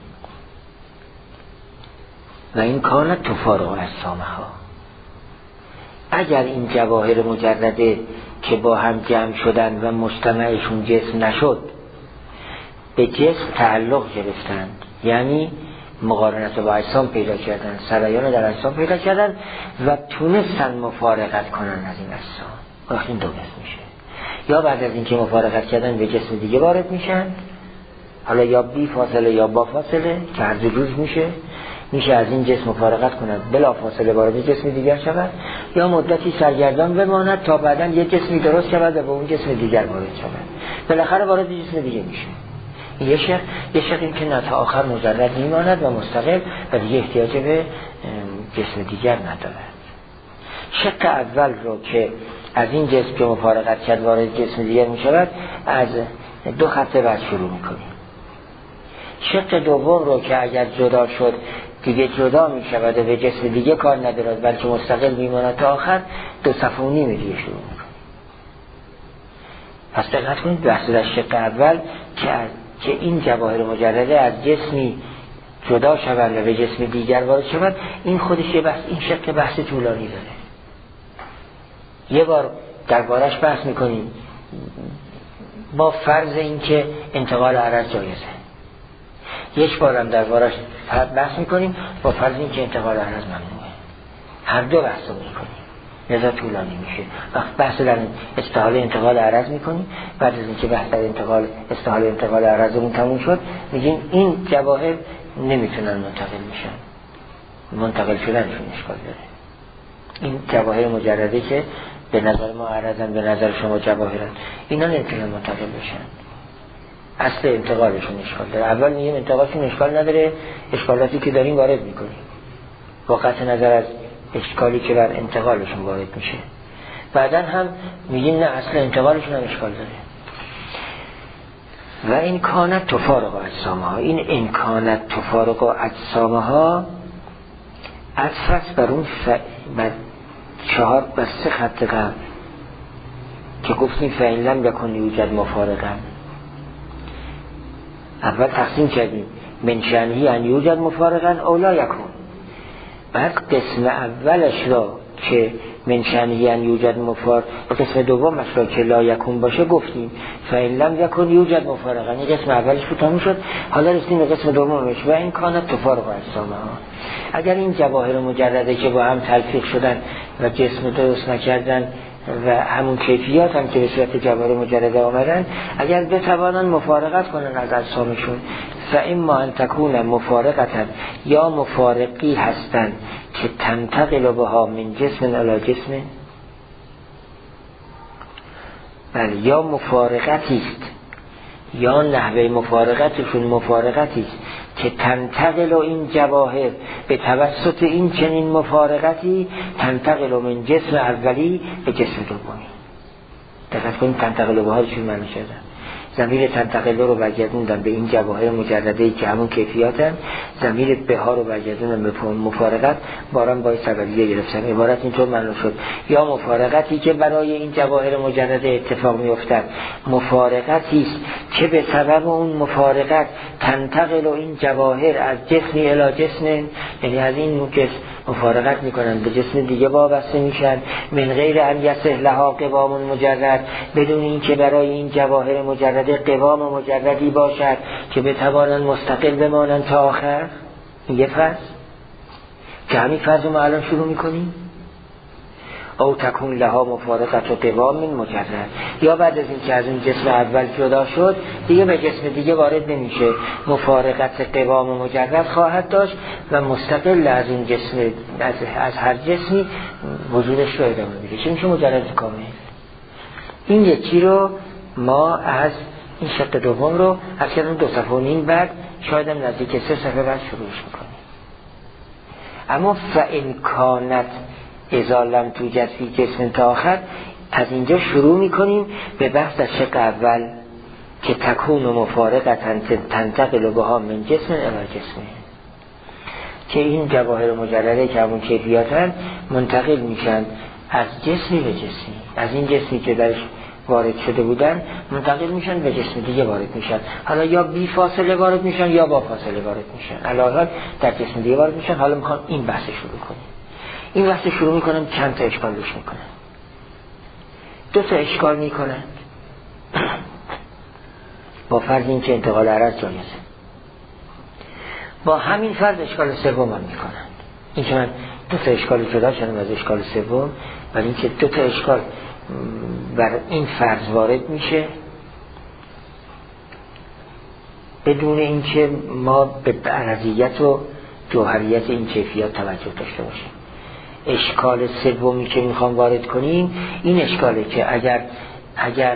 و این کانت تفارق اجسامها، اگر این جواهر مجرده که با هم جمع شدن و مجتمعشون جسم نشد، به جسم تعلق گرفتند، یعنی مقارنت با اجسام پیدا کردن، سرایان در اجسام پیدا کردن و تونستن مفارقت کنن از این اجسام، وقتی این دو قسم میشه. یا بعد از اینکه مفارقت کردن به جسم دیگه وارد میشن، حالا یا بی فاصله یا با فاصله که هر دو جوز میشه، میشه از این جسم مفارقت کند بلا فاصله وارد جسم دیگر شود، یا مدتی سرگردان بماند تا بعداً یه جسمی درست شود و به اون جسم دیگر وارد شود، بالاخره وارد جسم دیگه میشه. یه شق یه شق این که نه تا آخر مجرد میماند و مستقل و دیگه احتیاج به جسم دیگر ندارد. شق اول رو که از این جسم که مفارقت کرد وارد جسم دیگر میشود، از دو خط بعد شروع میکنیم. شق دوم رو که اگر جدا شد دیگه جدا می شود و به جسم دیگه کار ندارد بلکه مستقل میماند تا آخر، دو صفحه و نیمه دیگه شروع میکنه. پس دقت کنید بحث در شق اول که که این جواهر مجرده از جسمی جدا شود و به جسم دیگر وارد شود، این خودش یه بحث، این شق بحث طولانی داره. یه بار دربارش بحث میکنیم با فرض این که انتقال عرض جایزه. یک بارم دربارش بحث میکنیم با فرض اینکه انتقال عرض ممنوعه، هر دو بحث رو میکنیم لذا طولانی میشه. وقت بحث در استحاله انتقال عرض میکنیم، بعد از اینکه بحث در انتقال استحاله انتقال عرضمون تموم شد میگیم این جواهر نمیتونن منتقل میشن، منتقل شدنشون اشکال داره. این جواهر مجرده که به نظر ما عرضن، به نظر شما جواهرن، اینا نمیتونن منتقل بشن، اصل انتقالشون اشکال داره. اول میگیم انتقالشون اشکال نداره، اشکالاتی که داریم وارد میکنیم با قطع نظر از اشکالی که بر انتقالشون وارد میشه. بعدا هم میگیم نه اصل انتقالشون هم اشکال داره. و این کانت تفارق اجسامها، این امکانت تفارق اجسامها عطف بر اون ف... بر چهار بر سه خط قبل که گفتیم فإن لم یکن یوجد مفارقا. اول تقسیم کردیم من شأنه ان یوجد مفارقا او لا یکن، بعد قسم اولش را که من شأنه ان یوجد مفارق و قسم دومش را که لا یکن باشه گفتیم فإن لم یکن یوجد مفارقا. این قسم اولش رو تموم شد، حالا رسیدیم به قسم دومش و این کانت تفارق اجسامها. اگر این جواهر مجرده که با هم تلفیق شدن و جسم درست نکردن و همون کیفیات هم که به صورت جواهر مجرده آمدن، اگر بتوانن مفارقت کنن از اجسامشون، فاما ان تکون مفارقتا، یا مفارقی هستن که تنتقل بها من جسم الی جسم، بله، یا مفارقتی است یا نحوه مفارقتشون مفارقتی است که تنتقل این جواهر به توسط این چنین مفارقتی تنتقل من جسم اولی به جسم دومی. دقت کنید تنتقل بها چون معنی شده، ضمیر تنتقل رو برگردوندن به این جواهر مجرده‌ای که همون کیفیاتن، ضمیر بها رو برگردوندن به مفارقت، باران باید سببیه گرفتن. عبارت اینطور معنی شد یا مفارقتی که برای این جواهر مجرده اتفاق میافتد مفارقتی است که به سبب اون مفارقت تنتقل این جواهر از جسمی الی جسم، یعنی از این جسم مفارقت میکنن به جسم دیگه وابسته میشن، من غیر ان یصح لها قوام مجرد، بدون این که برای این جواهر مجرد قوام مجردی باشد که بتوانند مستقل بمانند تا آخر. این یه فرض که همین فرض رو ما الان شروع میکنیم. او تکون لها مفارقت و قوام مجرد، یا بعد از این که از این جسم اول جدا شد دیگه به جسم دیگه وارد نمیشه، مفارقت قوام مجرد خواهد داشت و مستقل از این جسم از, از هر جسمی وجودش رو ادامه میده، چه میشه مجرد کامل. این یکی رو ما از این شق دوم رو از کردن دو صفحه و نیم بعد شاید هم نزدیک سه صفحه بعد شروعش میکنیم. اما فإن کانت اذا لم توجد فی جسم تا آخر، از اینجا شروع میکنیم به بحث از شق اول که تکون و مفارقتا تنتقل بها من جسم الی جسم، که این جواهر مجرده که همون کیفیاتن منتقل میشن از جسمی به جسمی، از این جسمی که درش وارد شده بودن منتقل میشن به جسم دیگه وارد میشن، حالا یا بی فاصله وارد میشن یا با فاصله وارد میشن، الان در جسم دیگه وارد میشن. حالا میخوام این بحث شروع کنیم. این بحث شروع میکنم چند تا اشکال روش میکنن. دو تا اشکال میکنن با فرض این که انتقال عرض جایزه، با همین فرض اشکال سوم هم میکنن. این که من دو تا اشکال جدا شدم از اشکال سوم، ولی این که دو تا اشکال بر این فرض وارد میشه بدون اینکه ما به عرضیت و جوهریت این کیفیات توجه داشته باشیم. اشکال سومی که میخوام وارد کنیم این اشکاله که اگر اگر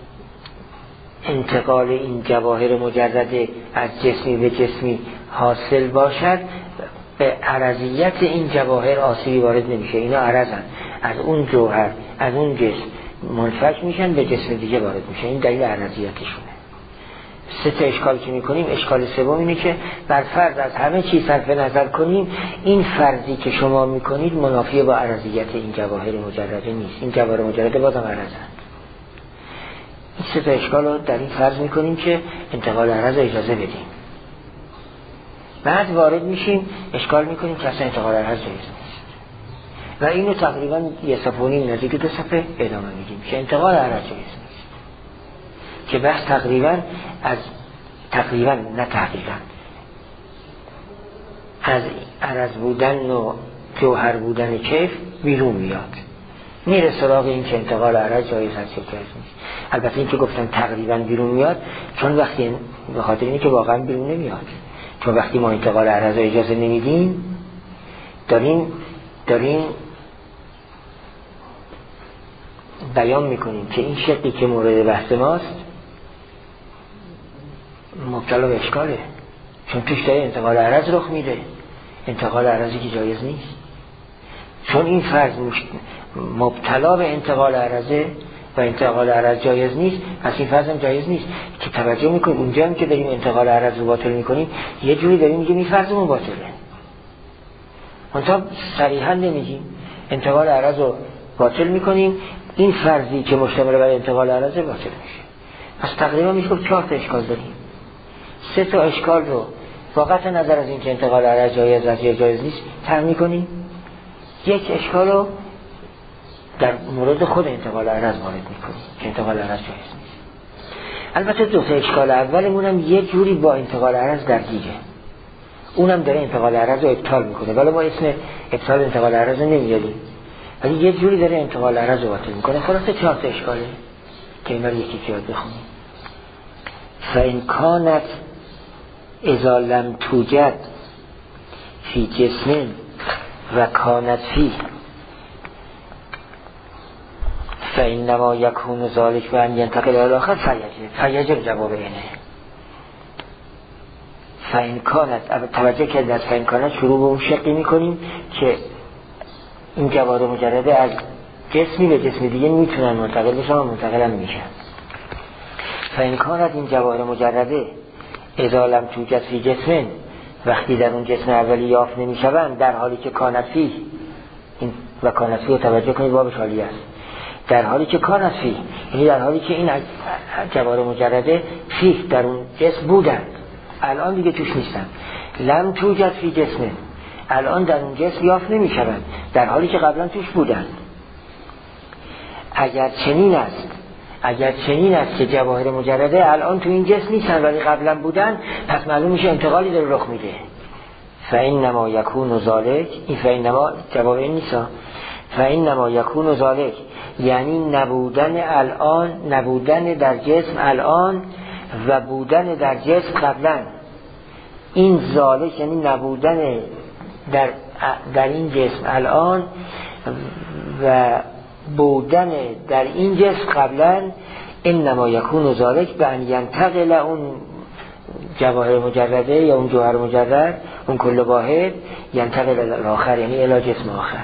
انتقال این جواهر مجرده از جسمی به جسمی حاصل باشد، به عرضیت این جواهر آسیبی وارد نمیشه. اینا عرضن، از اون جوهر از اون جسم منفک میشن به جسم دیگه وارد میشن. این دلیل عرضیتشونه. سه تا اشکال که میکنیم، اشکال سوم اینه که بر فرض از همه چیز صرف نظر کنیم، این فرضی که شما میکنید منافی با عرضیت این جواهر مجرده نیست. این جواهر مجرده بازم عرضن. این سه تا اشکال رو در این فرض میکنیم که انتقال عرض اجازه بدیم. بعد وارد میشیم اشکال میکنیم که اصلا انتقال عرض جایز نیست و اینو تقریبا یه صفحه و نیم نزدیک دو صفحه ادامه میدیم که انتقال عرض جایز نیست، که بحث تقریبا از تقریبا نه تقریبا از عرض بودن و جوهر بودن کیف بیرون میاد، میره سراغ این که انتقال عرض جایز هست یا جایز نیست. البته این که گفتم تقریبا بیرون میاد، چون وقتی به خاطر اینه که واقعا بیرون نمیاد، چون وقتی ما انتقال عرض اجازه نمیدیم داریم داریم بیان میکنیم که این شقی که مورد بحث ماست مبتلا به اشکاله، چون توش داره انتقال عرض رخ میده، انتقال عرضی که جایز نیست. چون این فرض مبتلا به انتقال عرضه و انتقال عرض جایز نیست، پس این فرض هم جایز نیست. که توجه میکنیم اونجا هم که داریم انتقال عرض رو باطل میکنیم یه جوری داریم میگیم این فرضمون باطله، منتها صریحا نمیگیم انتقال عرض رو باطل میکنیم، این فرضی که مشتمل بر انتقال عرضه باطل میشه. پس تقریبا میشه که چهار تا اشکال داریم. سه تا اشکال رو با قطع نظر از این که انتقال عرض جایز است یا جایز نیست طرح میکنیم، یک اشکال رو در مورد خود انتقال عرض وارد میکنیم که انتقال عرض جایز نیست. البته دو تا اشکال اولمون هم یه جوری با انتقال عرض درگیره، اونم داره انتقال عرض رو ابطال میکنه، ولی ما اسم ابطال انتقال عرض رو نمیاریم، ولی یه جوری داره انتقال عرض رو باطل میکنه. خلاصه چهار تا اشکاله که اینا رو یکی که یاد بخونیم. فإن كانت اذا لم توجد فی جسم و کانت فی فإنما یکون ذلک و ان ینتقل الی آخر فیجب فیجب جواب اینه. فإن كانت، توجه کرد از فإن كانت شروع به اون شقی میکنیم که این جوار مجرده از جسمی به جسم دیگه میتونن منتقل بشن و منتقل هم میشن. فإن كانت این جوار مجرده اذا لم توجد فی جسم، وقتی در اون جسم اولی یافت نمیشوند، در حالی که کانت فی، این و کانت فی رو توجه کنید بابش حالی است، در حالی که کانت فی یعنی در حالی که این جوار مجرده فی در اون جسم بودند، الان دیگه توش نیستن. لم توجد فی جسم، الان در اون جسم یافت نمیشوند، در حالی که قبلا توش بودند. اگر چنین است اگر چنین است که جواهر مجرده الان تو این جسم نیستن ولی قبلا بودن، پس معلوم میشه انتقالی داره رخ میده. فإنما یکون ذلک، این فإنما جواب این نیست، فإنما یکون ذلک یعنی نبودن الان، نبودن در جسم الان و بودن در جسم قبلا. این ذلک یعنی نبودن در در این جسم الان و بودن در این جسم قبلا. انما یکون ذلک به ان ینتقل اون جواهر مجرده یا اون جوهر مجرد، اون کل واحد، ینتقل الاخر یعنی الی جسم آخر.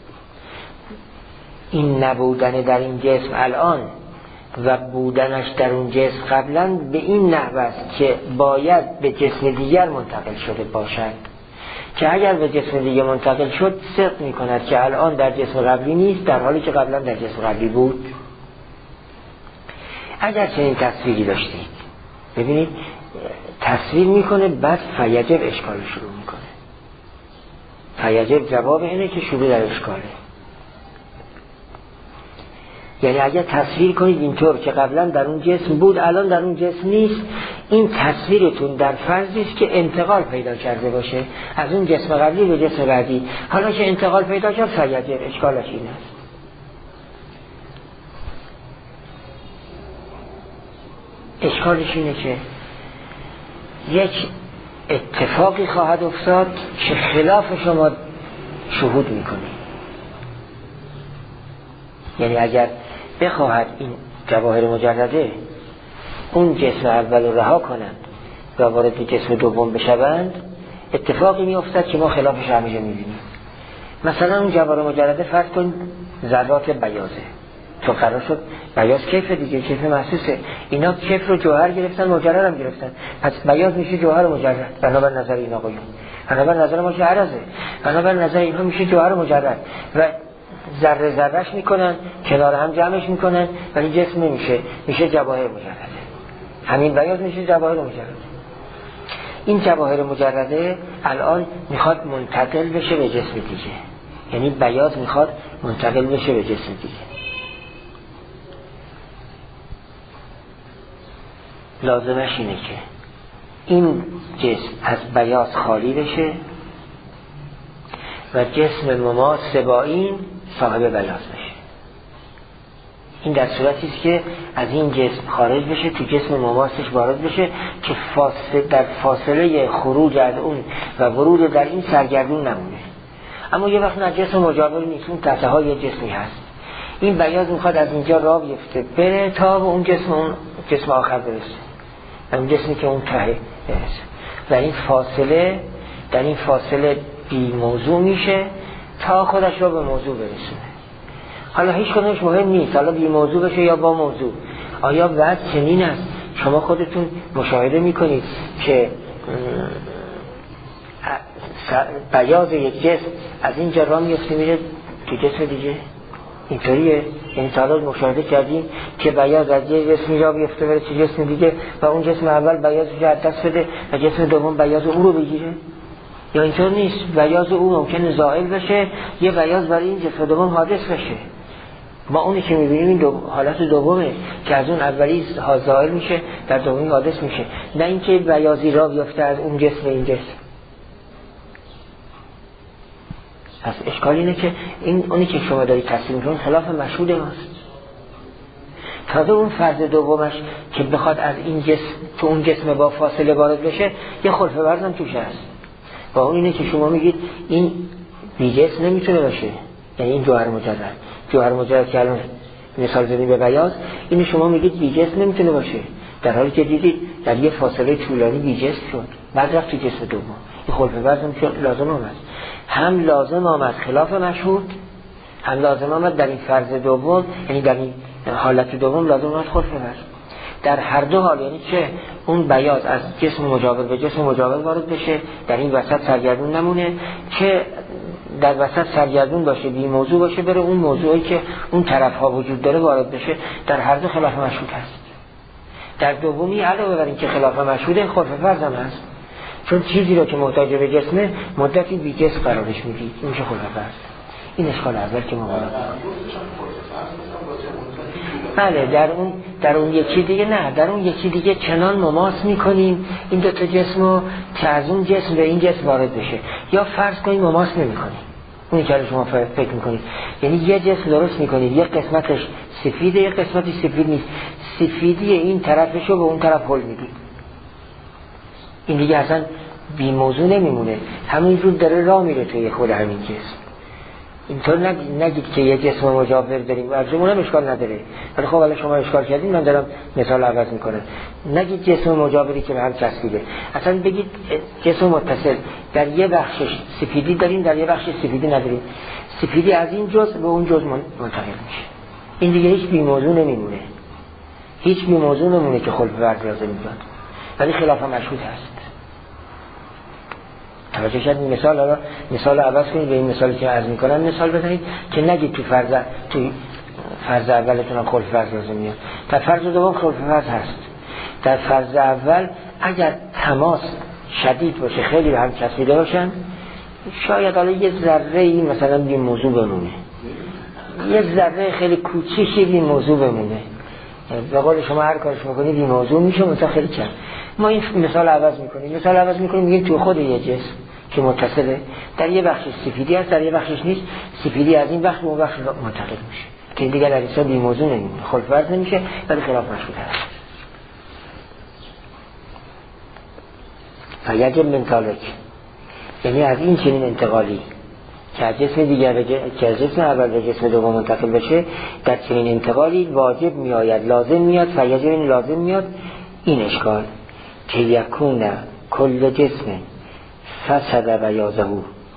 این نبودن در این جسم الان و بودنش در اون جسم قبلا به این نحو است که باید به جسم دیگر منتقل شده باشد، که اگر به جسم دیگه منتقل شد صدق می کند که الان در جسم قبلی نیست در حالی که قبلا در جسم قبلی بود. اگر چنین تصویری داشتید، ببینید تصویر میکنه بعد فیجب اشکال شروع میکنه. فیجب جواب اینه که شروع در اشکاله. یعنی اگر تصویر کنید اینطور که قبلا در اون جسم بود الان در اون جسم نیست، این تصویرتون در فرضی است که انتقال پیدا کرده باشه از اون جسم قبلی به جسم بعدی. حالا که انتقال پیدا کرد فیجب اشکالش این است. اشکالش اینه که یک اتفاقی خواهد افتاد که خلاف شما شهود میکنید. یعنی اگر بخواهد این جواهر مجرده اون جسم اول رو رها کنند و وارد جسم دوم بشوند، اتفاقی می افتد که ما خلافش همیشه میبینیم. مثلا اون جواهر مجرده فرض کن ذرات بیازه، تو قرار شد بیاز کیف دیگه، کیف محسوسه، اینا کیف رو جوهر گرفتن مجرد هم گرفتن، پس بیاز میشه جوهر مجرد بنابر نظر این آقایون، بنابر نظر ما که عرضه، بنابر نظر اینها میشه جوهر مجرد و ذره ذرهش میکنن کنار هم جمعش میکنن ولی جسم نمیشه، میشه جواهر مجرده. همین بیاز میشه جواهر مجرده. این جواهر مجرده الان میخواد منتقل بشه به جسم دیگه، یعنی بیاز میخواد منتقل بشه به جسم دیگه. لازمش اینه که این جسم از بیاز خالی بشه و جسم مماس با این صاحب بیاض بشه. این در صورتی است که از این جسم خارج بشه، تو جسم مماسش وارد بشه که فاصله در فاصله خروج از اون و ورود در این سرگردون نمونه. اما یه وقت نه جسم مجاور نیست، اون تحته های جسمی هست، این بیاض میخواد از اینجا راه بیفته بره تا به اون جسم اون جسم آخر برسه، اون جسمی که اون ته برسه و این فاصله در این فاصله بی موضوع میشه تا خودش را به موضوع برسونه. حالا هیچ کدومش مهم نیست، حالا بی موضوع بشه یا با موضوع. آیا بعد چنین است شما خودتون مشاهده میکنید که بیاض یک جسم از اینجا راه میفته میره تو جسم دیگه؟ اینطوریه؟ یعنی تا مشاهده کردیم که بیاض از یک جسمی راه بیفته بره تو جسم دیگه و اون جسم اول بیاضش رو از دست بده و جسم دوم بیاض او رو بگیره؟ یا اینطور نیست، بیاض او ممکنه زائل بشه، یه بیاض برای این جسم دوم حادث بشه. ما اونی که میبینیم این دو حالت دومه که از اون اولی زائل میشه در دومی حادث میشه، نه اینکه بیاضی راه بیفته از اون جسم به این جسم. پس اشکال اینه که این اونی که شما دارید تصمیم میکنید خلاف مشهود ماست. تازه اون فرض دومش که بخواد از این جسم تو اون جسم با فاصله وارد بشه یه خلف ورزم توش هست. با اون اینه که شما میگید این بی جسم نمیتونه باشه، یعنی این جوهر مجرد جوهر مجرد که الان مثال زدیم به بیاض، اینو شما میگید بی جسم نمیتونه باشه، در حالی که دیدید در یه فاصله طولانی بی جسم شد بعد رفت تو جسم دوم. این خلف ورزم که لازم آمد، هم لازم آمد خلاف مشهود، هم لازم آمد در این فرض دوم، یعنی در این حالت دوم لازم آمد خلف ورزم. در هر دو حال، یعنی چه اون بیاض از جسم مجاور به جسم مجاور وارد بشه، در این وسط سرگردون نمونه، که در وسط سرگردون باشه، بی موضوع باشه، بره اون موضوعی که اون طرف ها وجود داره وارد بشه. در هر دو خلاف مشهود هست. در دومی علاوه بر این که خلاف مشهوده خلف فرض هم هست، چون چیزی رو که محتاج به جسمه مدتی بی جسم قرارش میدید، این میشه خلف فرض. این اشکال اول که ما وارد بله در اون در اون یکی دیگه نه، در اون یکی دیگه چنان مماس میکنیم این دو تا جسمو که از اون جسم به این جسم وارد بشه، یا فرض کنیم مماس نمیکنیم، اونی که شما فکر میکنید، یعنی یه جسم درست میکنید یه قسمتش سفیده یه قسمتش سفید نیست، سفیدی این طرفشو به اون طرف هل میدید، این دیگه اصلا بی موضوع نمیمونه، همینجور داره راه میره توی خود همین جسم. اینطور نگید که یه جسم مجاور داریم، ارزمون هم اشکال نداره، ولی خب الان شما اشکال کردین من دارم مثال عوض میکنم. نگید جسم مجاوری که به هم چسبیده، اصلا بگید جسم متصل، در یه بخشش سفیدی داریم در یه بخشش سفیدی نداریم، سفیدی از این جزء به اون جزء منتقل میشه، این دیگه هیچ بی موضوع نمیمونه، هیچ بی موضوع نمیمونه که خلف ورز لازم میاد، ولی خلاف مشهود هست. توجه شد این مثال، حالا مثال عوض کنید به این مثالی که عرض میکنم مثال بزنید که نگید تو فرض تو فرض اولتون هم خلف فرض لازم میاد، در فرض دوم خلف فرض هست. در فرض اول اگر تماس شدید باشه، خیلی به هم چسبیده باشن، شاید حالا یه ذره این مثلا بی موضوع بمونه، یه ذره خیلی کوچیکی بی موضوع بمونه، به قول شما هر کارش میکنید بی موضوع میشه، مثلا خیلی کم. ما این مثال عوض میکنیم، مثال عوض میکنیم میگیم تو خود یه جسم که متصله، در یه بخش سفیدی هست در یه بخشش نیست، سفیدی از این بخش به اون بخش منتقل میشه، که دیگه در ایسا بی موضوع نمیمونه، خلف ورز نمیشه، ولی خلاف مشهود هست. فیجب من ذالک، یعنی از این چنین انتقالی که از جسم دیگر به که از جسم اول به جسم دوم منتقل بشه، در چنین انتقالی واجب میآید، لازم میاد، فیجب این لازم میاد این اشکال که یکون کل جسم فسد بیاضه،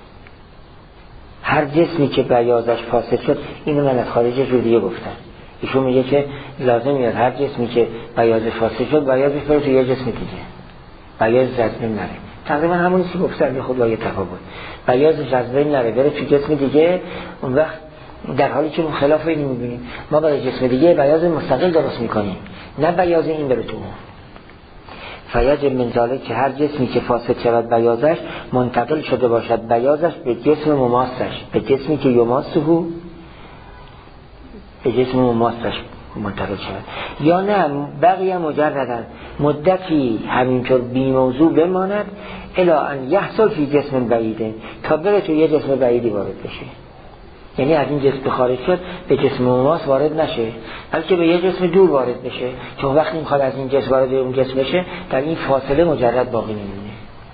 هر جسمی که بیاضش فاسد شد، اینو من از خارج جوریه گفتم، ایشون میگه که لازم میاد هر جسمی که بیاضش فاسد شد بیاضش بره تو یه جسم دیگه، بیاض جذبه نره، تقریبا همونی که گفتم به خود با یه تفاوت، بیاض جذبه نره بره تو جسم دیگه، اون وقت در حالی که خلاف اینو میبینیم ما برای جسم دیگه بیاض مستقل درست میکنیم، نه بیاض این بره تو. فیجب من ذالک که هر جسمی که فاسد شود بیاضش منتقل شده باشد بیاضش به جسم مماسش، به جسمی که یماسه، به جسم مماسش منتقل شود، یا نه بقیه مجردن مدتی همینطور بی موضوع بماند الی ان یحصل فی جسم بعیده، تا بره تو یه جسم بعیدی وارد بشه. یعنی از این جسم خارج شد به جسم مماس وارد نشه، بلکه به یه جسم دور وارد بشه، چون وقتی میخواد از این جسم وارد اون جسم بشه در این فاصله مجرد باقی نمیمونه.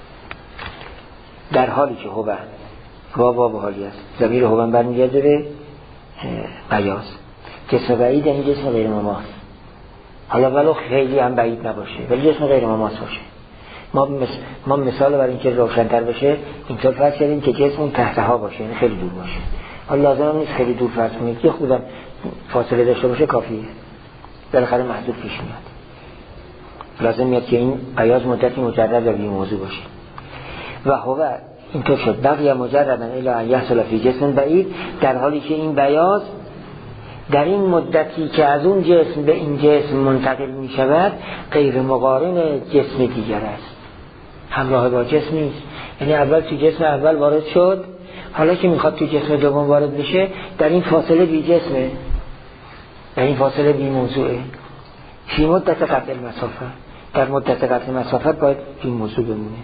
در حالی که هو وا وا به حالی است، ضمیر هو برمیگرده به بیاض. جسم بعید یعنی جسم غیر مماس، حالا ولو خیلی هم بعید نباشه ولی جسم غیر مماس باشه. ما مثل ما مثال برای اینکه روشن‌تر بشه اینطور فرض کردیم که جسم اون تحتها باشه، یعنی خیلی دور باشه. حالا لازم نیست خیلی دور فرض کنید، که خودم فاصله داشته باشه کافیه، بالاخره محدود پیش میاد. لازم میاد که این بیاض مدتی مجرد و بی موضوع باشه. و هو اینطور شد بقیه مجردن الی ان یحصل فی جسم بعید، در حالی که این بیاض در این مدتی که از اون جسم به این جسم منتقل می شود غیر مقارن جسم دیگر است، همراه با جسم نیست. یعنی اول تو جسم اول وارد شد، حالا که میخواد تو جسم دوم وارد بشه در این فاصله بی جسمه، در این فاصله بی موضوعه. فی مدت قطع المسافه، در مدت قطع مسافت باید بی موضوع بمونه.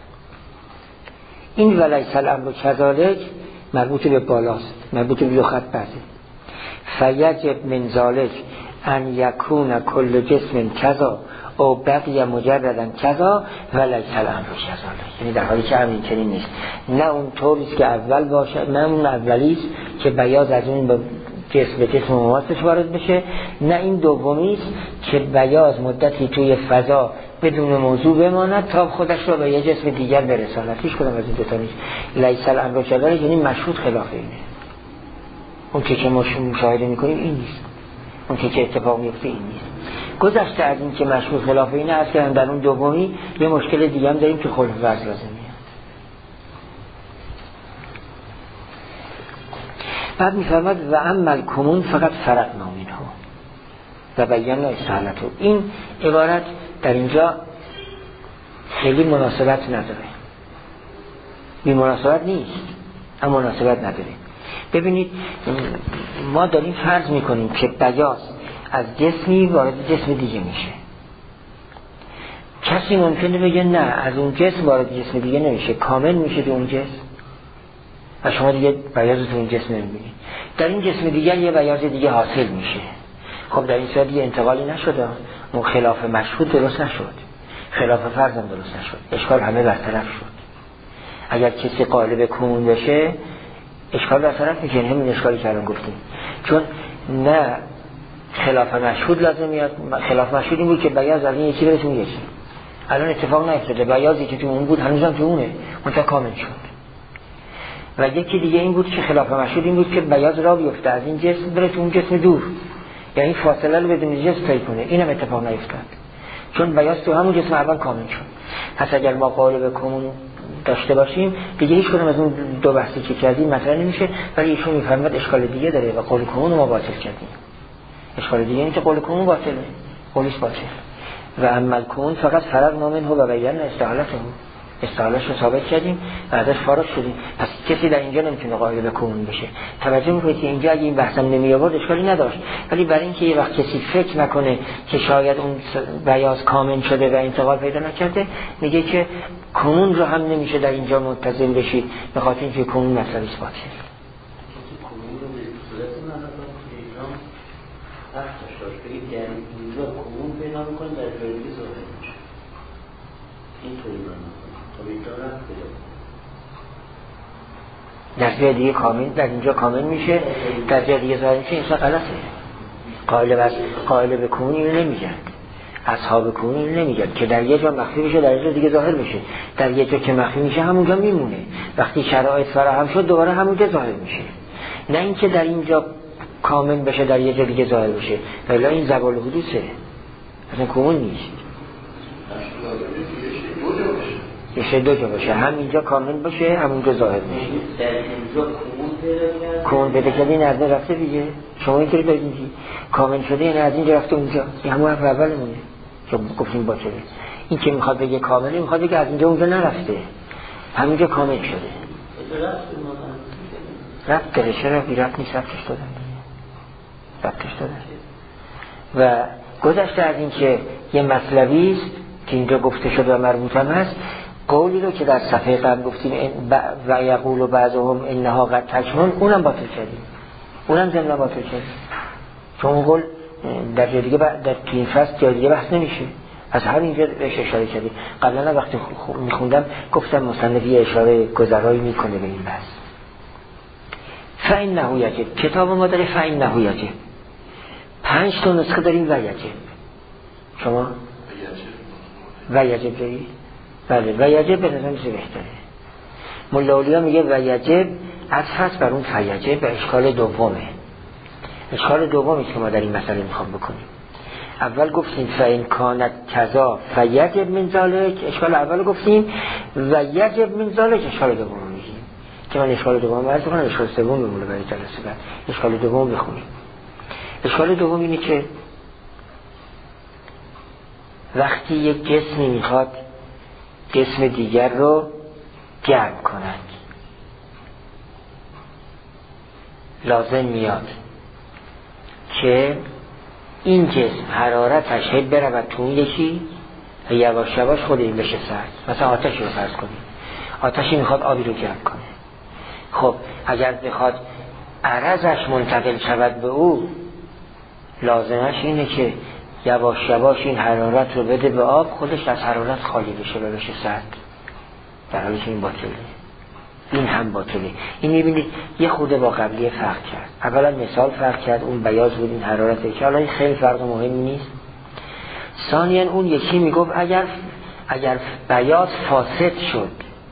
این ولیس الامر کذالک مربوط به بالاست، مربوط به خط بعده. فیجب من ذالک ان یکون کل جسم کذا او بقیه مجردن کذا ولیس الامر کذالک، یعنی در حالی که همین چنین نیست، نه اون طوریست که اول باشه، نه اون اولیست که بیاض از اون به جسم به جسم مماسش وارد بشه، نه این دومیست که بیاض مدتی توی فضا بدون موضوع بماند تا خودش را به یه جسم دیگر برساند. هیچ کدام از این دو تا نیست. لیس الامر کذالک یعنی مشهود خلاف اینه. اون که که ما مشاهده میکنیم این نیست، اون که که اتفاق میفته این نیست. گذشته از این که مشهود خلاف اینه است که در اون دومی یه مشکل دیگه هم داریم که خلف وضع لازمیه. بعد میفرماد و عمل کمون فقط فرق نامین ها و بیان استحالت ها. این عبارت در اینجا خیلی مناسبت نداره، بی مناسبت نیست اما مناسبت نداره. ببینید ما داریم فرض میکنیم که بیاض از جسمی وارد جسم دیگه میشه. کسی ممکنه بگه نه از اون جسم وارد جسم دیگه نمیشه، کامل میشه به اون جسم و شما دیگه بیاض تو اون جسم نمیبینید. در این جسم دیگر یه بیاض دیگه حاصل میشه. خب در این صورت یه انتقالی نشده، اون خلاف مشهود درست نشد، خلاف فرض هم درست نشد، اشکال همه برطرف شد. اگر کسی قالب کمون بشه اشکال برطرف میشه، همین اشکالی که الان گفتیم. چون نه خلاف مشهود لازم میاد، خلاف مشهود این بود که بیاض از این یکی برسون یکی، الان اتفاق نیفتاده، بیاضی که تو اون بود هنوزم تو اونه، منتها کامل شد. و یکی دیگه این بود که خلاف مشهود این بود که بیاض را بیفته از این جسم بره تو اون جسم دور، یعنی فاصله رو بدون جسم طی کنه، اینم اتفاق نیفتاد چون بیاض تو همون جسم اول کامل شد. پس اگر ما قالب کمون داشته باشیم دیگه هیچ کدوم از اون دو بحثی که کردیم مطرح نمیشه، ولی ایشون میفهمد اشکال دیگه داره و قول کمون ما باطل کردیم. اشکال دیگه این که قول کمون باطله، قولش باطل. و عمل کمون فقط فرق نامن هو و بیان استحالت هم، استحالش رو ثابت کردیم و ازش فارغ شدیم. پس کسی در اینجا نمیتونه قائل کمون بشه. توجه میکنید که اینجا اگه این بحثم نمی آورد اشکالی نداشت، ولی برای اینکه یه وقت کسی فکر نکنه که شاید اون بیاض کامل شده و انتقال پیدا نکرده، میگه که کمون رو هم نمیشه در اینجا متصل بشید، به خاطر اینکه کمون مسئله است باطل. کمون رو به صورت نظر ایران وقتش داشت بگید یعنی اینجا کمون پیدا میکنه در جای دیگه ظاهر میشه، اینطوری برنامه تا به اینجا رفت پیدا در جای دیگه کامل، در اینجا کامل میشه، در جای دیگه ظاهر میشه. این غلطه. قائل بس قائل به کمون اینو نمیگن، اصحاب کمون اینو نمیگن که در یه جا مخفی بشه در یه جا دیگه ظاهر بشه، در یه جا که مخفی میشه همونجا میمونه، وقتی شرایط فراهم شد دوباره همونجا ظاهر میشه، نه اینکه در اینجا کامل بشه در یه جا دیگه ظاهر بشه. ولی این زوال حدوثه، اصلا کمون نیست. میشه دو جا باشه، هم اینجا کامل باشه همونجا ظاهر میشه. در اینجا کمون پیدا کرد، کمون پیدا کردی این از رفته دیگه. شما اینطوری بگید کامل شده یعنی از اینجا رفته اونجا، این همون حرف اولمونه که گفتیم باطله. این که میخواد بگه کامله میخواد بگه از اینجا اونجا نرفته، همینجا کامل شده. رفت داره، چرا بی رفت نیست، رفتش دادن رفتش دادن و گذشته از این که یه مطلبی است که اینجا گفته شده و مربوط هم هست، قولی رو که در صفحه قبل گفتیم و یقول بعضهم انها قد تکمن، اونم باطل کردیم، اونم ضمن باطل کردیم، چون اون قول در جای دیگه در این فصل جای دیگه بحث نمیشه، از هر اینجا بهش اشاره کردیم. قبلا وقتی میخوندم گفتم مصنفی اشاره گذرایی میکنه به این بحث. فإنه یجب، کتاب ما داره فإنه یجب، پنج تا نسخه داریم و یجب. شما و یجب داری؟ بله و یجب به نظر میشه بهتره. ملا اولیا میگه و یجب عطف هست بر اون فیجب و اشکال دومه. اشکال دومی که ما در این مسئله میخوام بکنیم. اول گفتیم فإن کانت کذا فیجب من ذلک، اشکال اول گفتیم، و یجب من ذلک اشکال دوم میگیم که من اشکال دوم عرض کنم، اشکال سوم بمونه برای جلسه بعد. اشکال دوم بخونیم. اشکال دوم اینه که وقتی یک جسمی میخواد جسم دیگر رو گرم کند، لازم میاد که این جسم حرارتش هی برود تو اون یکی و یواش یواش خود این بشه سرد. مثلا آتشی رو فرض کنیم، آتشی میخواد آبی رو گرم کنه. خب اگر بخواد عرضش منتقل شود به او، لازمش اینه که یواش یواش این حرارت رو بده به آب، خودش از حرارت خالی بشه و بشه سرد، در حالی که این باطله. این هم باطله. این میبینید یه خورده با قبلی فرق کرد. اولا مثال فرق کرد، اون بیاض بود این حرارته که حالا این خیلی فرق مهمی نیست. ثانیاً اون یکی میگفت اگر اگر بیاض فاسد شد،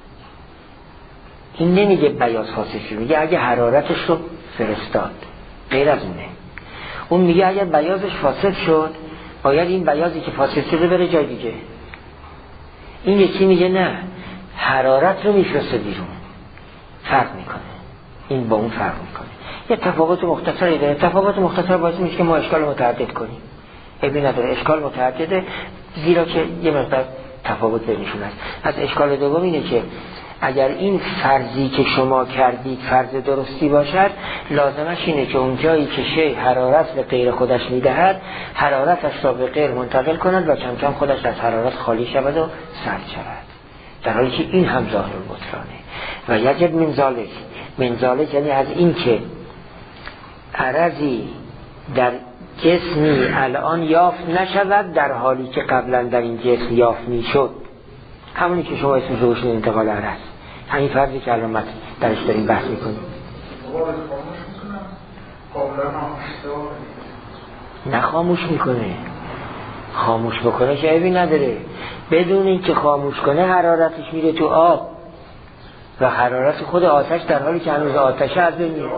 این نمیگه بیاض فاسد شد، میگه اگه حرارتش رو فرستاد، غیر از اونه. اون میگه اگر بیاضش فاسد شد باید این بیاضی که فاسد شده بره جای دیگه. این یکی میگه نه، حرارت رو میفرسته بیرون. فرق میکنه، این با اون فرق میکنه. یه تفاوت مختصری داره. تفاوت مختصر باعث میشه که ما اشکال متعدد کنیم. ابی نداره، اشکال متعدده، زیرا که یه مقدار تفاوت بینشون هست. از اشکال دوم اینه که اگر این فرضی که شما کردید فرض درستی باشد، لازمش اینه که اون جایی که شیء حرارت به غیر خودش میدهد، حرارتش را به غیر منتقل کند و کم کم خودش از حرارت خالی شود و سرد شود، در حالی که این هم ظاهر البطلانه. و یجب من ذالک، من ذالک یعنی از این که عرضی در جسمی الان یافت نشود در حالی که قبلا در این جسم یافت میشد. همونی که شما اسمش رو بشنید انتقال عرض، همین فرضی که الان درش داریم بحث میکنیم. نه خاموش میکنه، خاموش بکنه که عیبی نداره. بدون این که خاموش کنه حرارتش میره تو آب و حرارت خود آتش در حالی که هنوز آتشه از بین میره.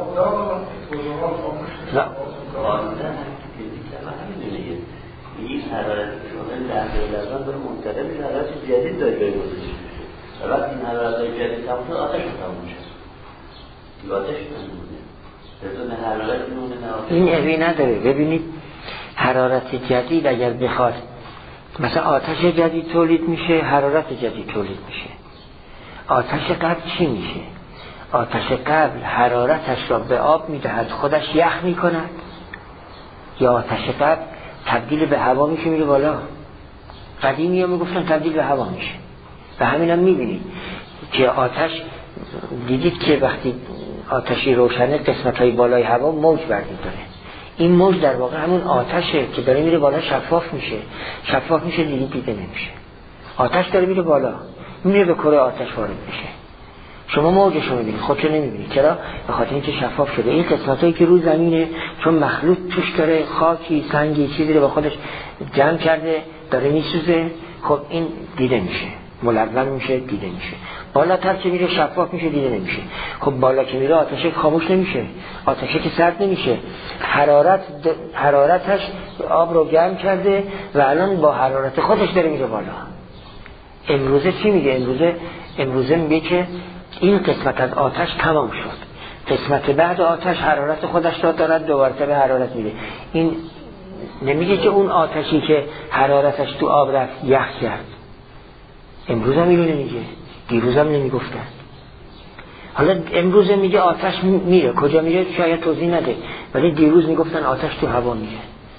این حرارت شما در لحظه داره منتقل میشه، حرارت جدید داره به وجود میشه و وقتی این حرارت جدید تموم شد آتش تموم میشه. این آتش نمیمونه، بدون حرارت میمونه. این عیبی نداره. ببینید حرارت جدید اگر بخواد، مثلا آتش جدید تولید میشه، حرارت جدید تولید میشه. آتش قبل چی میشه؟ آتش قبل حرارتش را به آب میدهد، خودش یخ میکند، یا آتش قبل تبدیل به هوا میشه میره بالا. قدیمی ها میگفتن تبدیل به هوا میشه و همین هم میبینید که آتش، دیدید که وقتی آتشی روشنه قسمت های بالای هوا موج برمی داره. این موج در واقع همون آتشه که داره میره بالا، شفاف میشه، شفاف میشه دیگه دیده نمیشه. آتش داره میره بالا، میره به کره آتش وارد میشه. شما موجش رو میبینید، خودشو نمیبینید. چرا؟ به خاطر اینکه شفاف شده. این قسمتایی که رو زمینه چون مخلوط توش داره، خاکی، سنگی، چیزی رو با خودش جمع کرده داره میسوزه، خب این دیده میشه، ملون میشه، دیده میشه. بالاتر که میره شفاف میشه، دیده نمیشه. خب بالا که میره آتشه خاموش نمیشه، آتشه که سرد نمیشه. حرارت حرارتش آب رو گرم کرده و الان با حرارت خودش داره میره بالا. امروزه چی میگه؟ امروزه امروزه میگه که این قسمت از آتش تمام شد، قسمت بعد آتش حرارت خودش را دارد، دوباره به حرارت میره. این نمیگه که اون آتشی که حرارتش تو آب رفت یخ کرد. امروز هم اینو نمیگه، دیروز هم نمیگفتن. حالا امروز میگه آتش میره، کجا میره شاید توضیح نده، ولی دیروز میگفتن آتش تو هوا میره.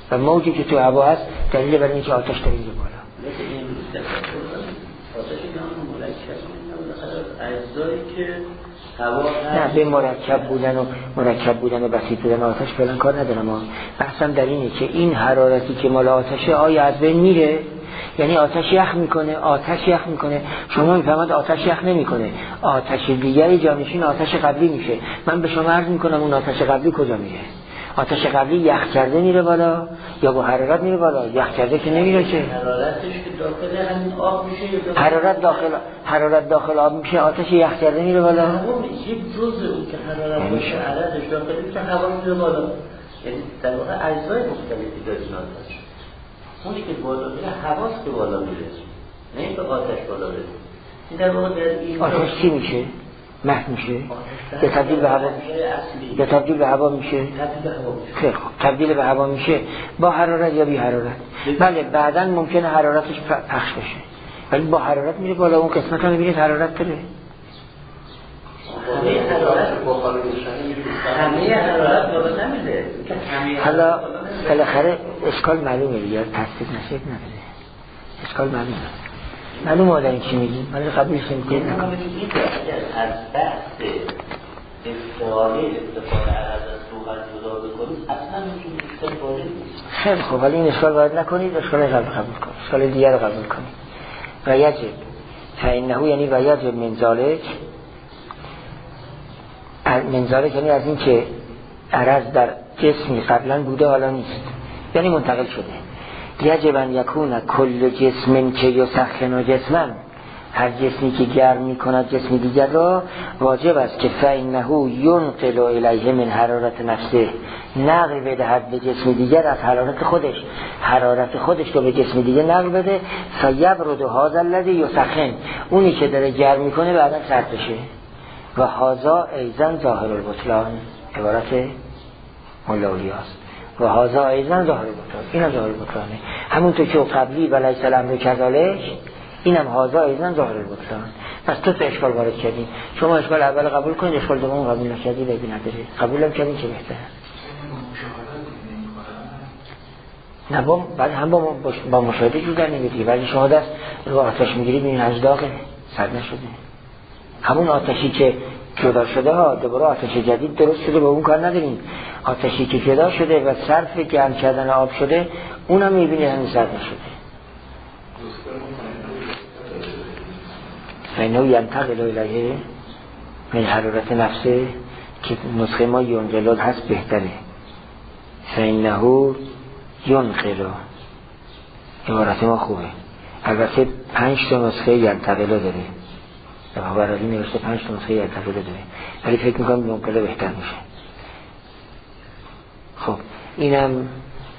و موجی که تو هوا هست دلیل برای اینکه آتش داره میره بالا. مثل این آتش که همون مرکب اجزایی که هوا نه به مرکب بودن و مرکب بودن و بسیط بودن آتش فعلا کار ندارم. بحثم در اینه که این حرارتی که مال آتشه آیا از بین میره؟ یعنی آتش یخ میکنه، آتش یخ میکنه، شما میفهمد آتش یخ نمیکنه، آتش دیگری جانشین آتش قبلی میشه. من به شما عرض میکنم اون آتش قبلی کجا میره؟ آتش قبلی یخ کرده میره بالا یا با حرارت میره بالا؟ یخ کرده که نمیره که. حرارتش که داخل همین آب میشه. حرارت داخل حرارت داخل آب میشه، آتش یخ کرده میره بالا. اون یک جزء اون که حرارت باشه، حرارتش داخل میشه، هوا میره بالا. یعنی در واقع اجزای مختلفی داریم آتش. اونی که بالا میره هواست که بالا میره، نه اینکه آتش بالا بره. این در واقع در این آتش چی میشه؟ مهد میشه؟ یا تبدیل به هوا میشه؟ یا تبدیل به هوا میشه؟ تبدیل به هوا میشه. خیلی خوب، تبدیل به هوا میشه با حرارت یا بی حرارت؟ بله بعداً ممکنه حرارتش پخش بشه ولی با حرارت میره بالا. اون قسمت رو میبینید حرارت داره. همه حرارت همه حرارت بالا نمیده. حالا بالاخره اشکال معلومه دیگه، تصدیق نشه نداره. اشکال معلومه. معلومه آدم چی میگی؟ ولی قبولش نمی‌کنه. این از بحث استفاده استفاده از روحان جدا بکنید اصلا میتونید استفاده نیست. خیلی خوب، ولی این اشکال وارد نکنید، اشکال قبول قبول کنید، اشکال دیگر رو قبول کنید. و یجب فإنه یعنی و یجب من ذالک، من ذالک یعنی از این که عرض در جسمی قبلا بوده حالا نیست، یعنی منتقل شده. یجب ان یکون کل جسم که یسخن جسما، هر جسمی که گرم میکند جسم دیگر را، واجب است که فإنه ینقل الیه من حرارت نفسه، نقل بدهد به جسم دیگر از حرارت خودش، حرارت خودش رو به جسم دیگر نقل بده. فیبرد هذا الذی یسخن، اونی که داره گرم میکنه بعدا سرد بشه. و هذا ایضا ظاهر البطلان، عبارت مولوی است. و هذا ایضا ظاهر البطلان، اینم ظاهر البطلانه. همونطور که قبلی ولیس الامر کذالک، اینم هذا ایضا ظاهر البطلان. پس تو تو اشکال وارد کردی. شما اشکال اول قبول کنید، اشکال دوم قبول نکردی، ببین نداره. قبولم کردین که بهتره. نه با بعد هم با با مشاهده جور در نمیدی، ولی شهادت رو آتش میگیری ببین هنوز داغه، سرد نشده. همون آتشی که جدا شده ها دوباره آتش جدید درست شده، با اون کار نداریم. آتشی که جدا شده و صرف گرم کردن آب شده اونم میبینی هنوز سرد نشده. فینو ینتقل الیه من حرارت نفسه، که نسخه ما ینقلال هست بهتره. فینهو ینقلو، عبارت ما خوبه. البته پنج تا نسخه ینتقل داره، برای نوشته پنج تا نسخه ینتقل داره، ولی فکر میکنم ینقلو بهتر میشه. خب اینم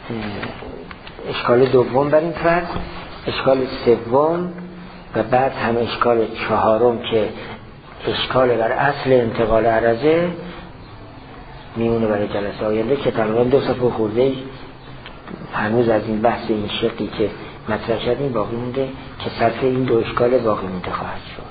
اشکال دوم بر این فرض. اشکال سوم و بعد هم اشکال چهارم که اشکال بر اصل انتقال عرضه میمونه برای جلسه آینده، که تقریبا دو صفحه خورده هنوز از این بحث این شقی که مطرح شدیم باقی مونده، که صرف این دو اشکال باقی مونده خواهد شد.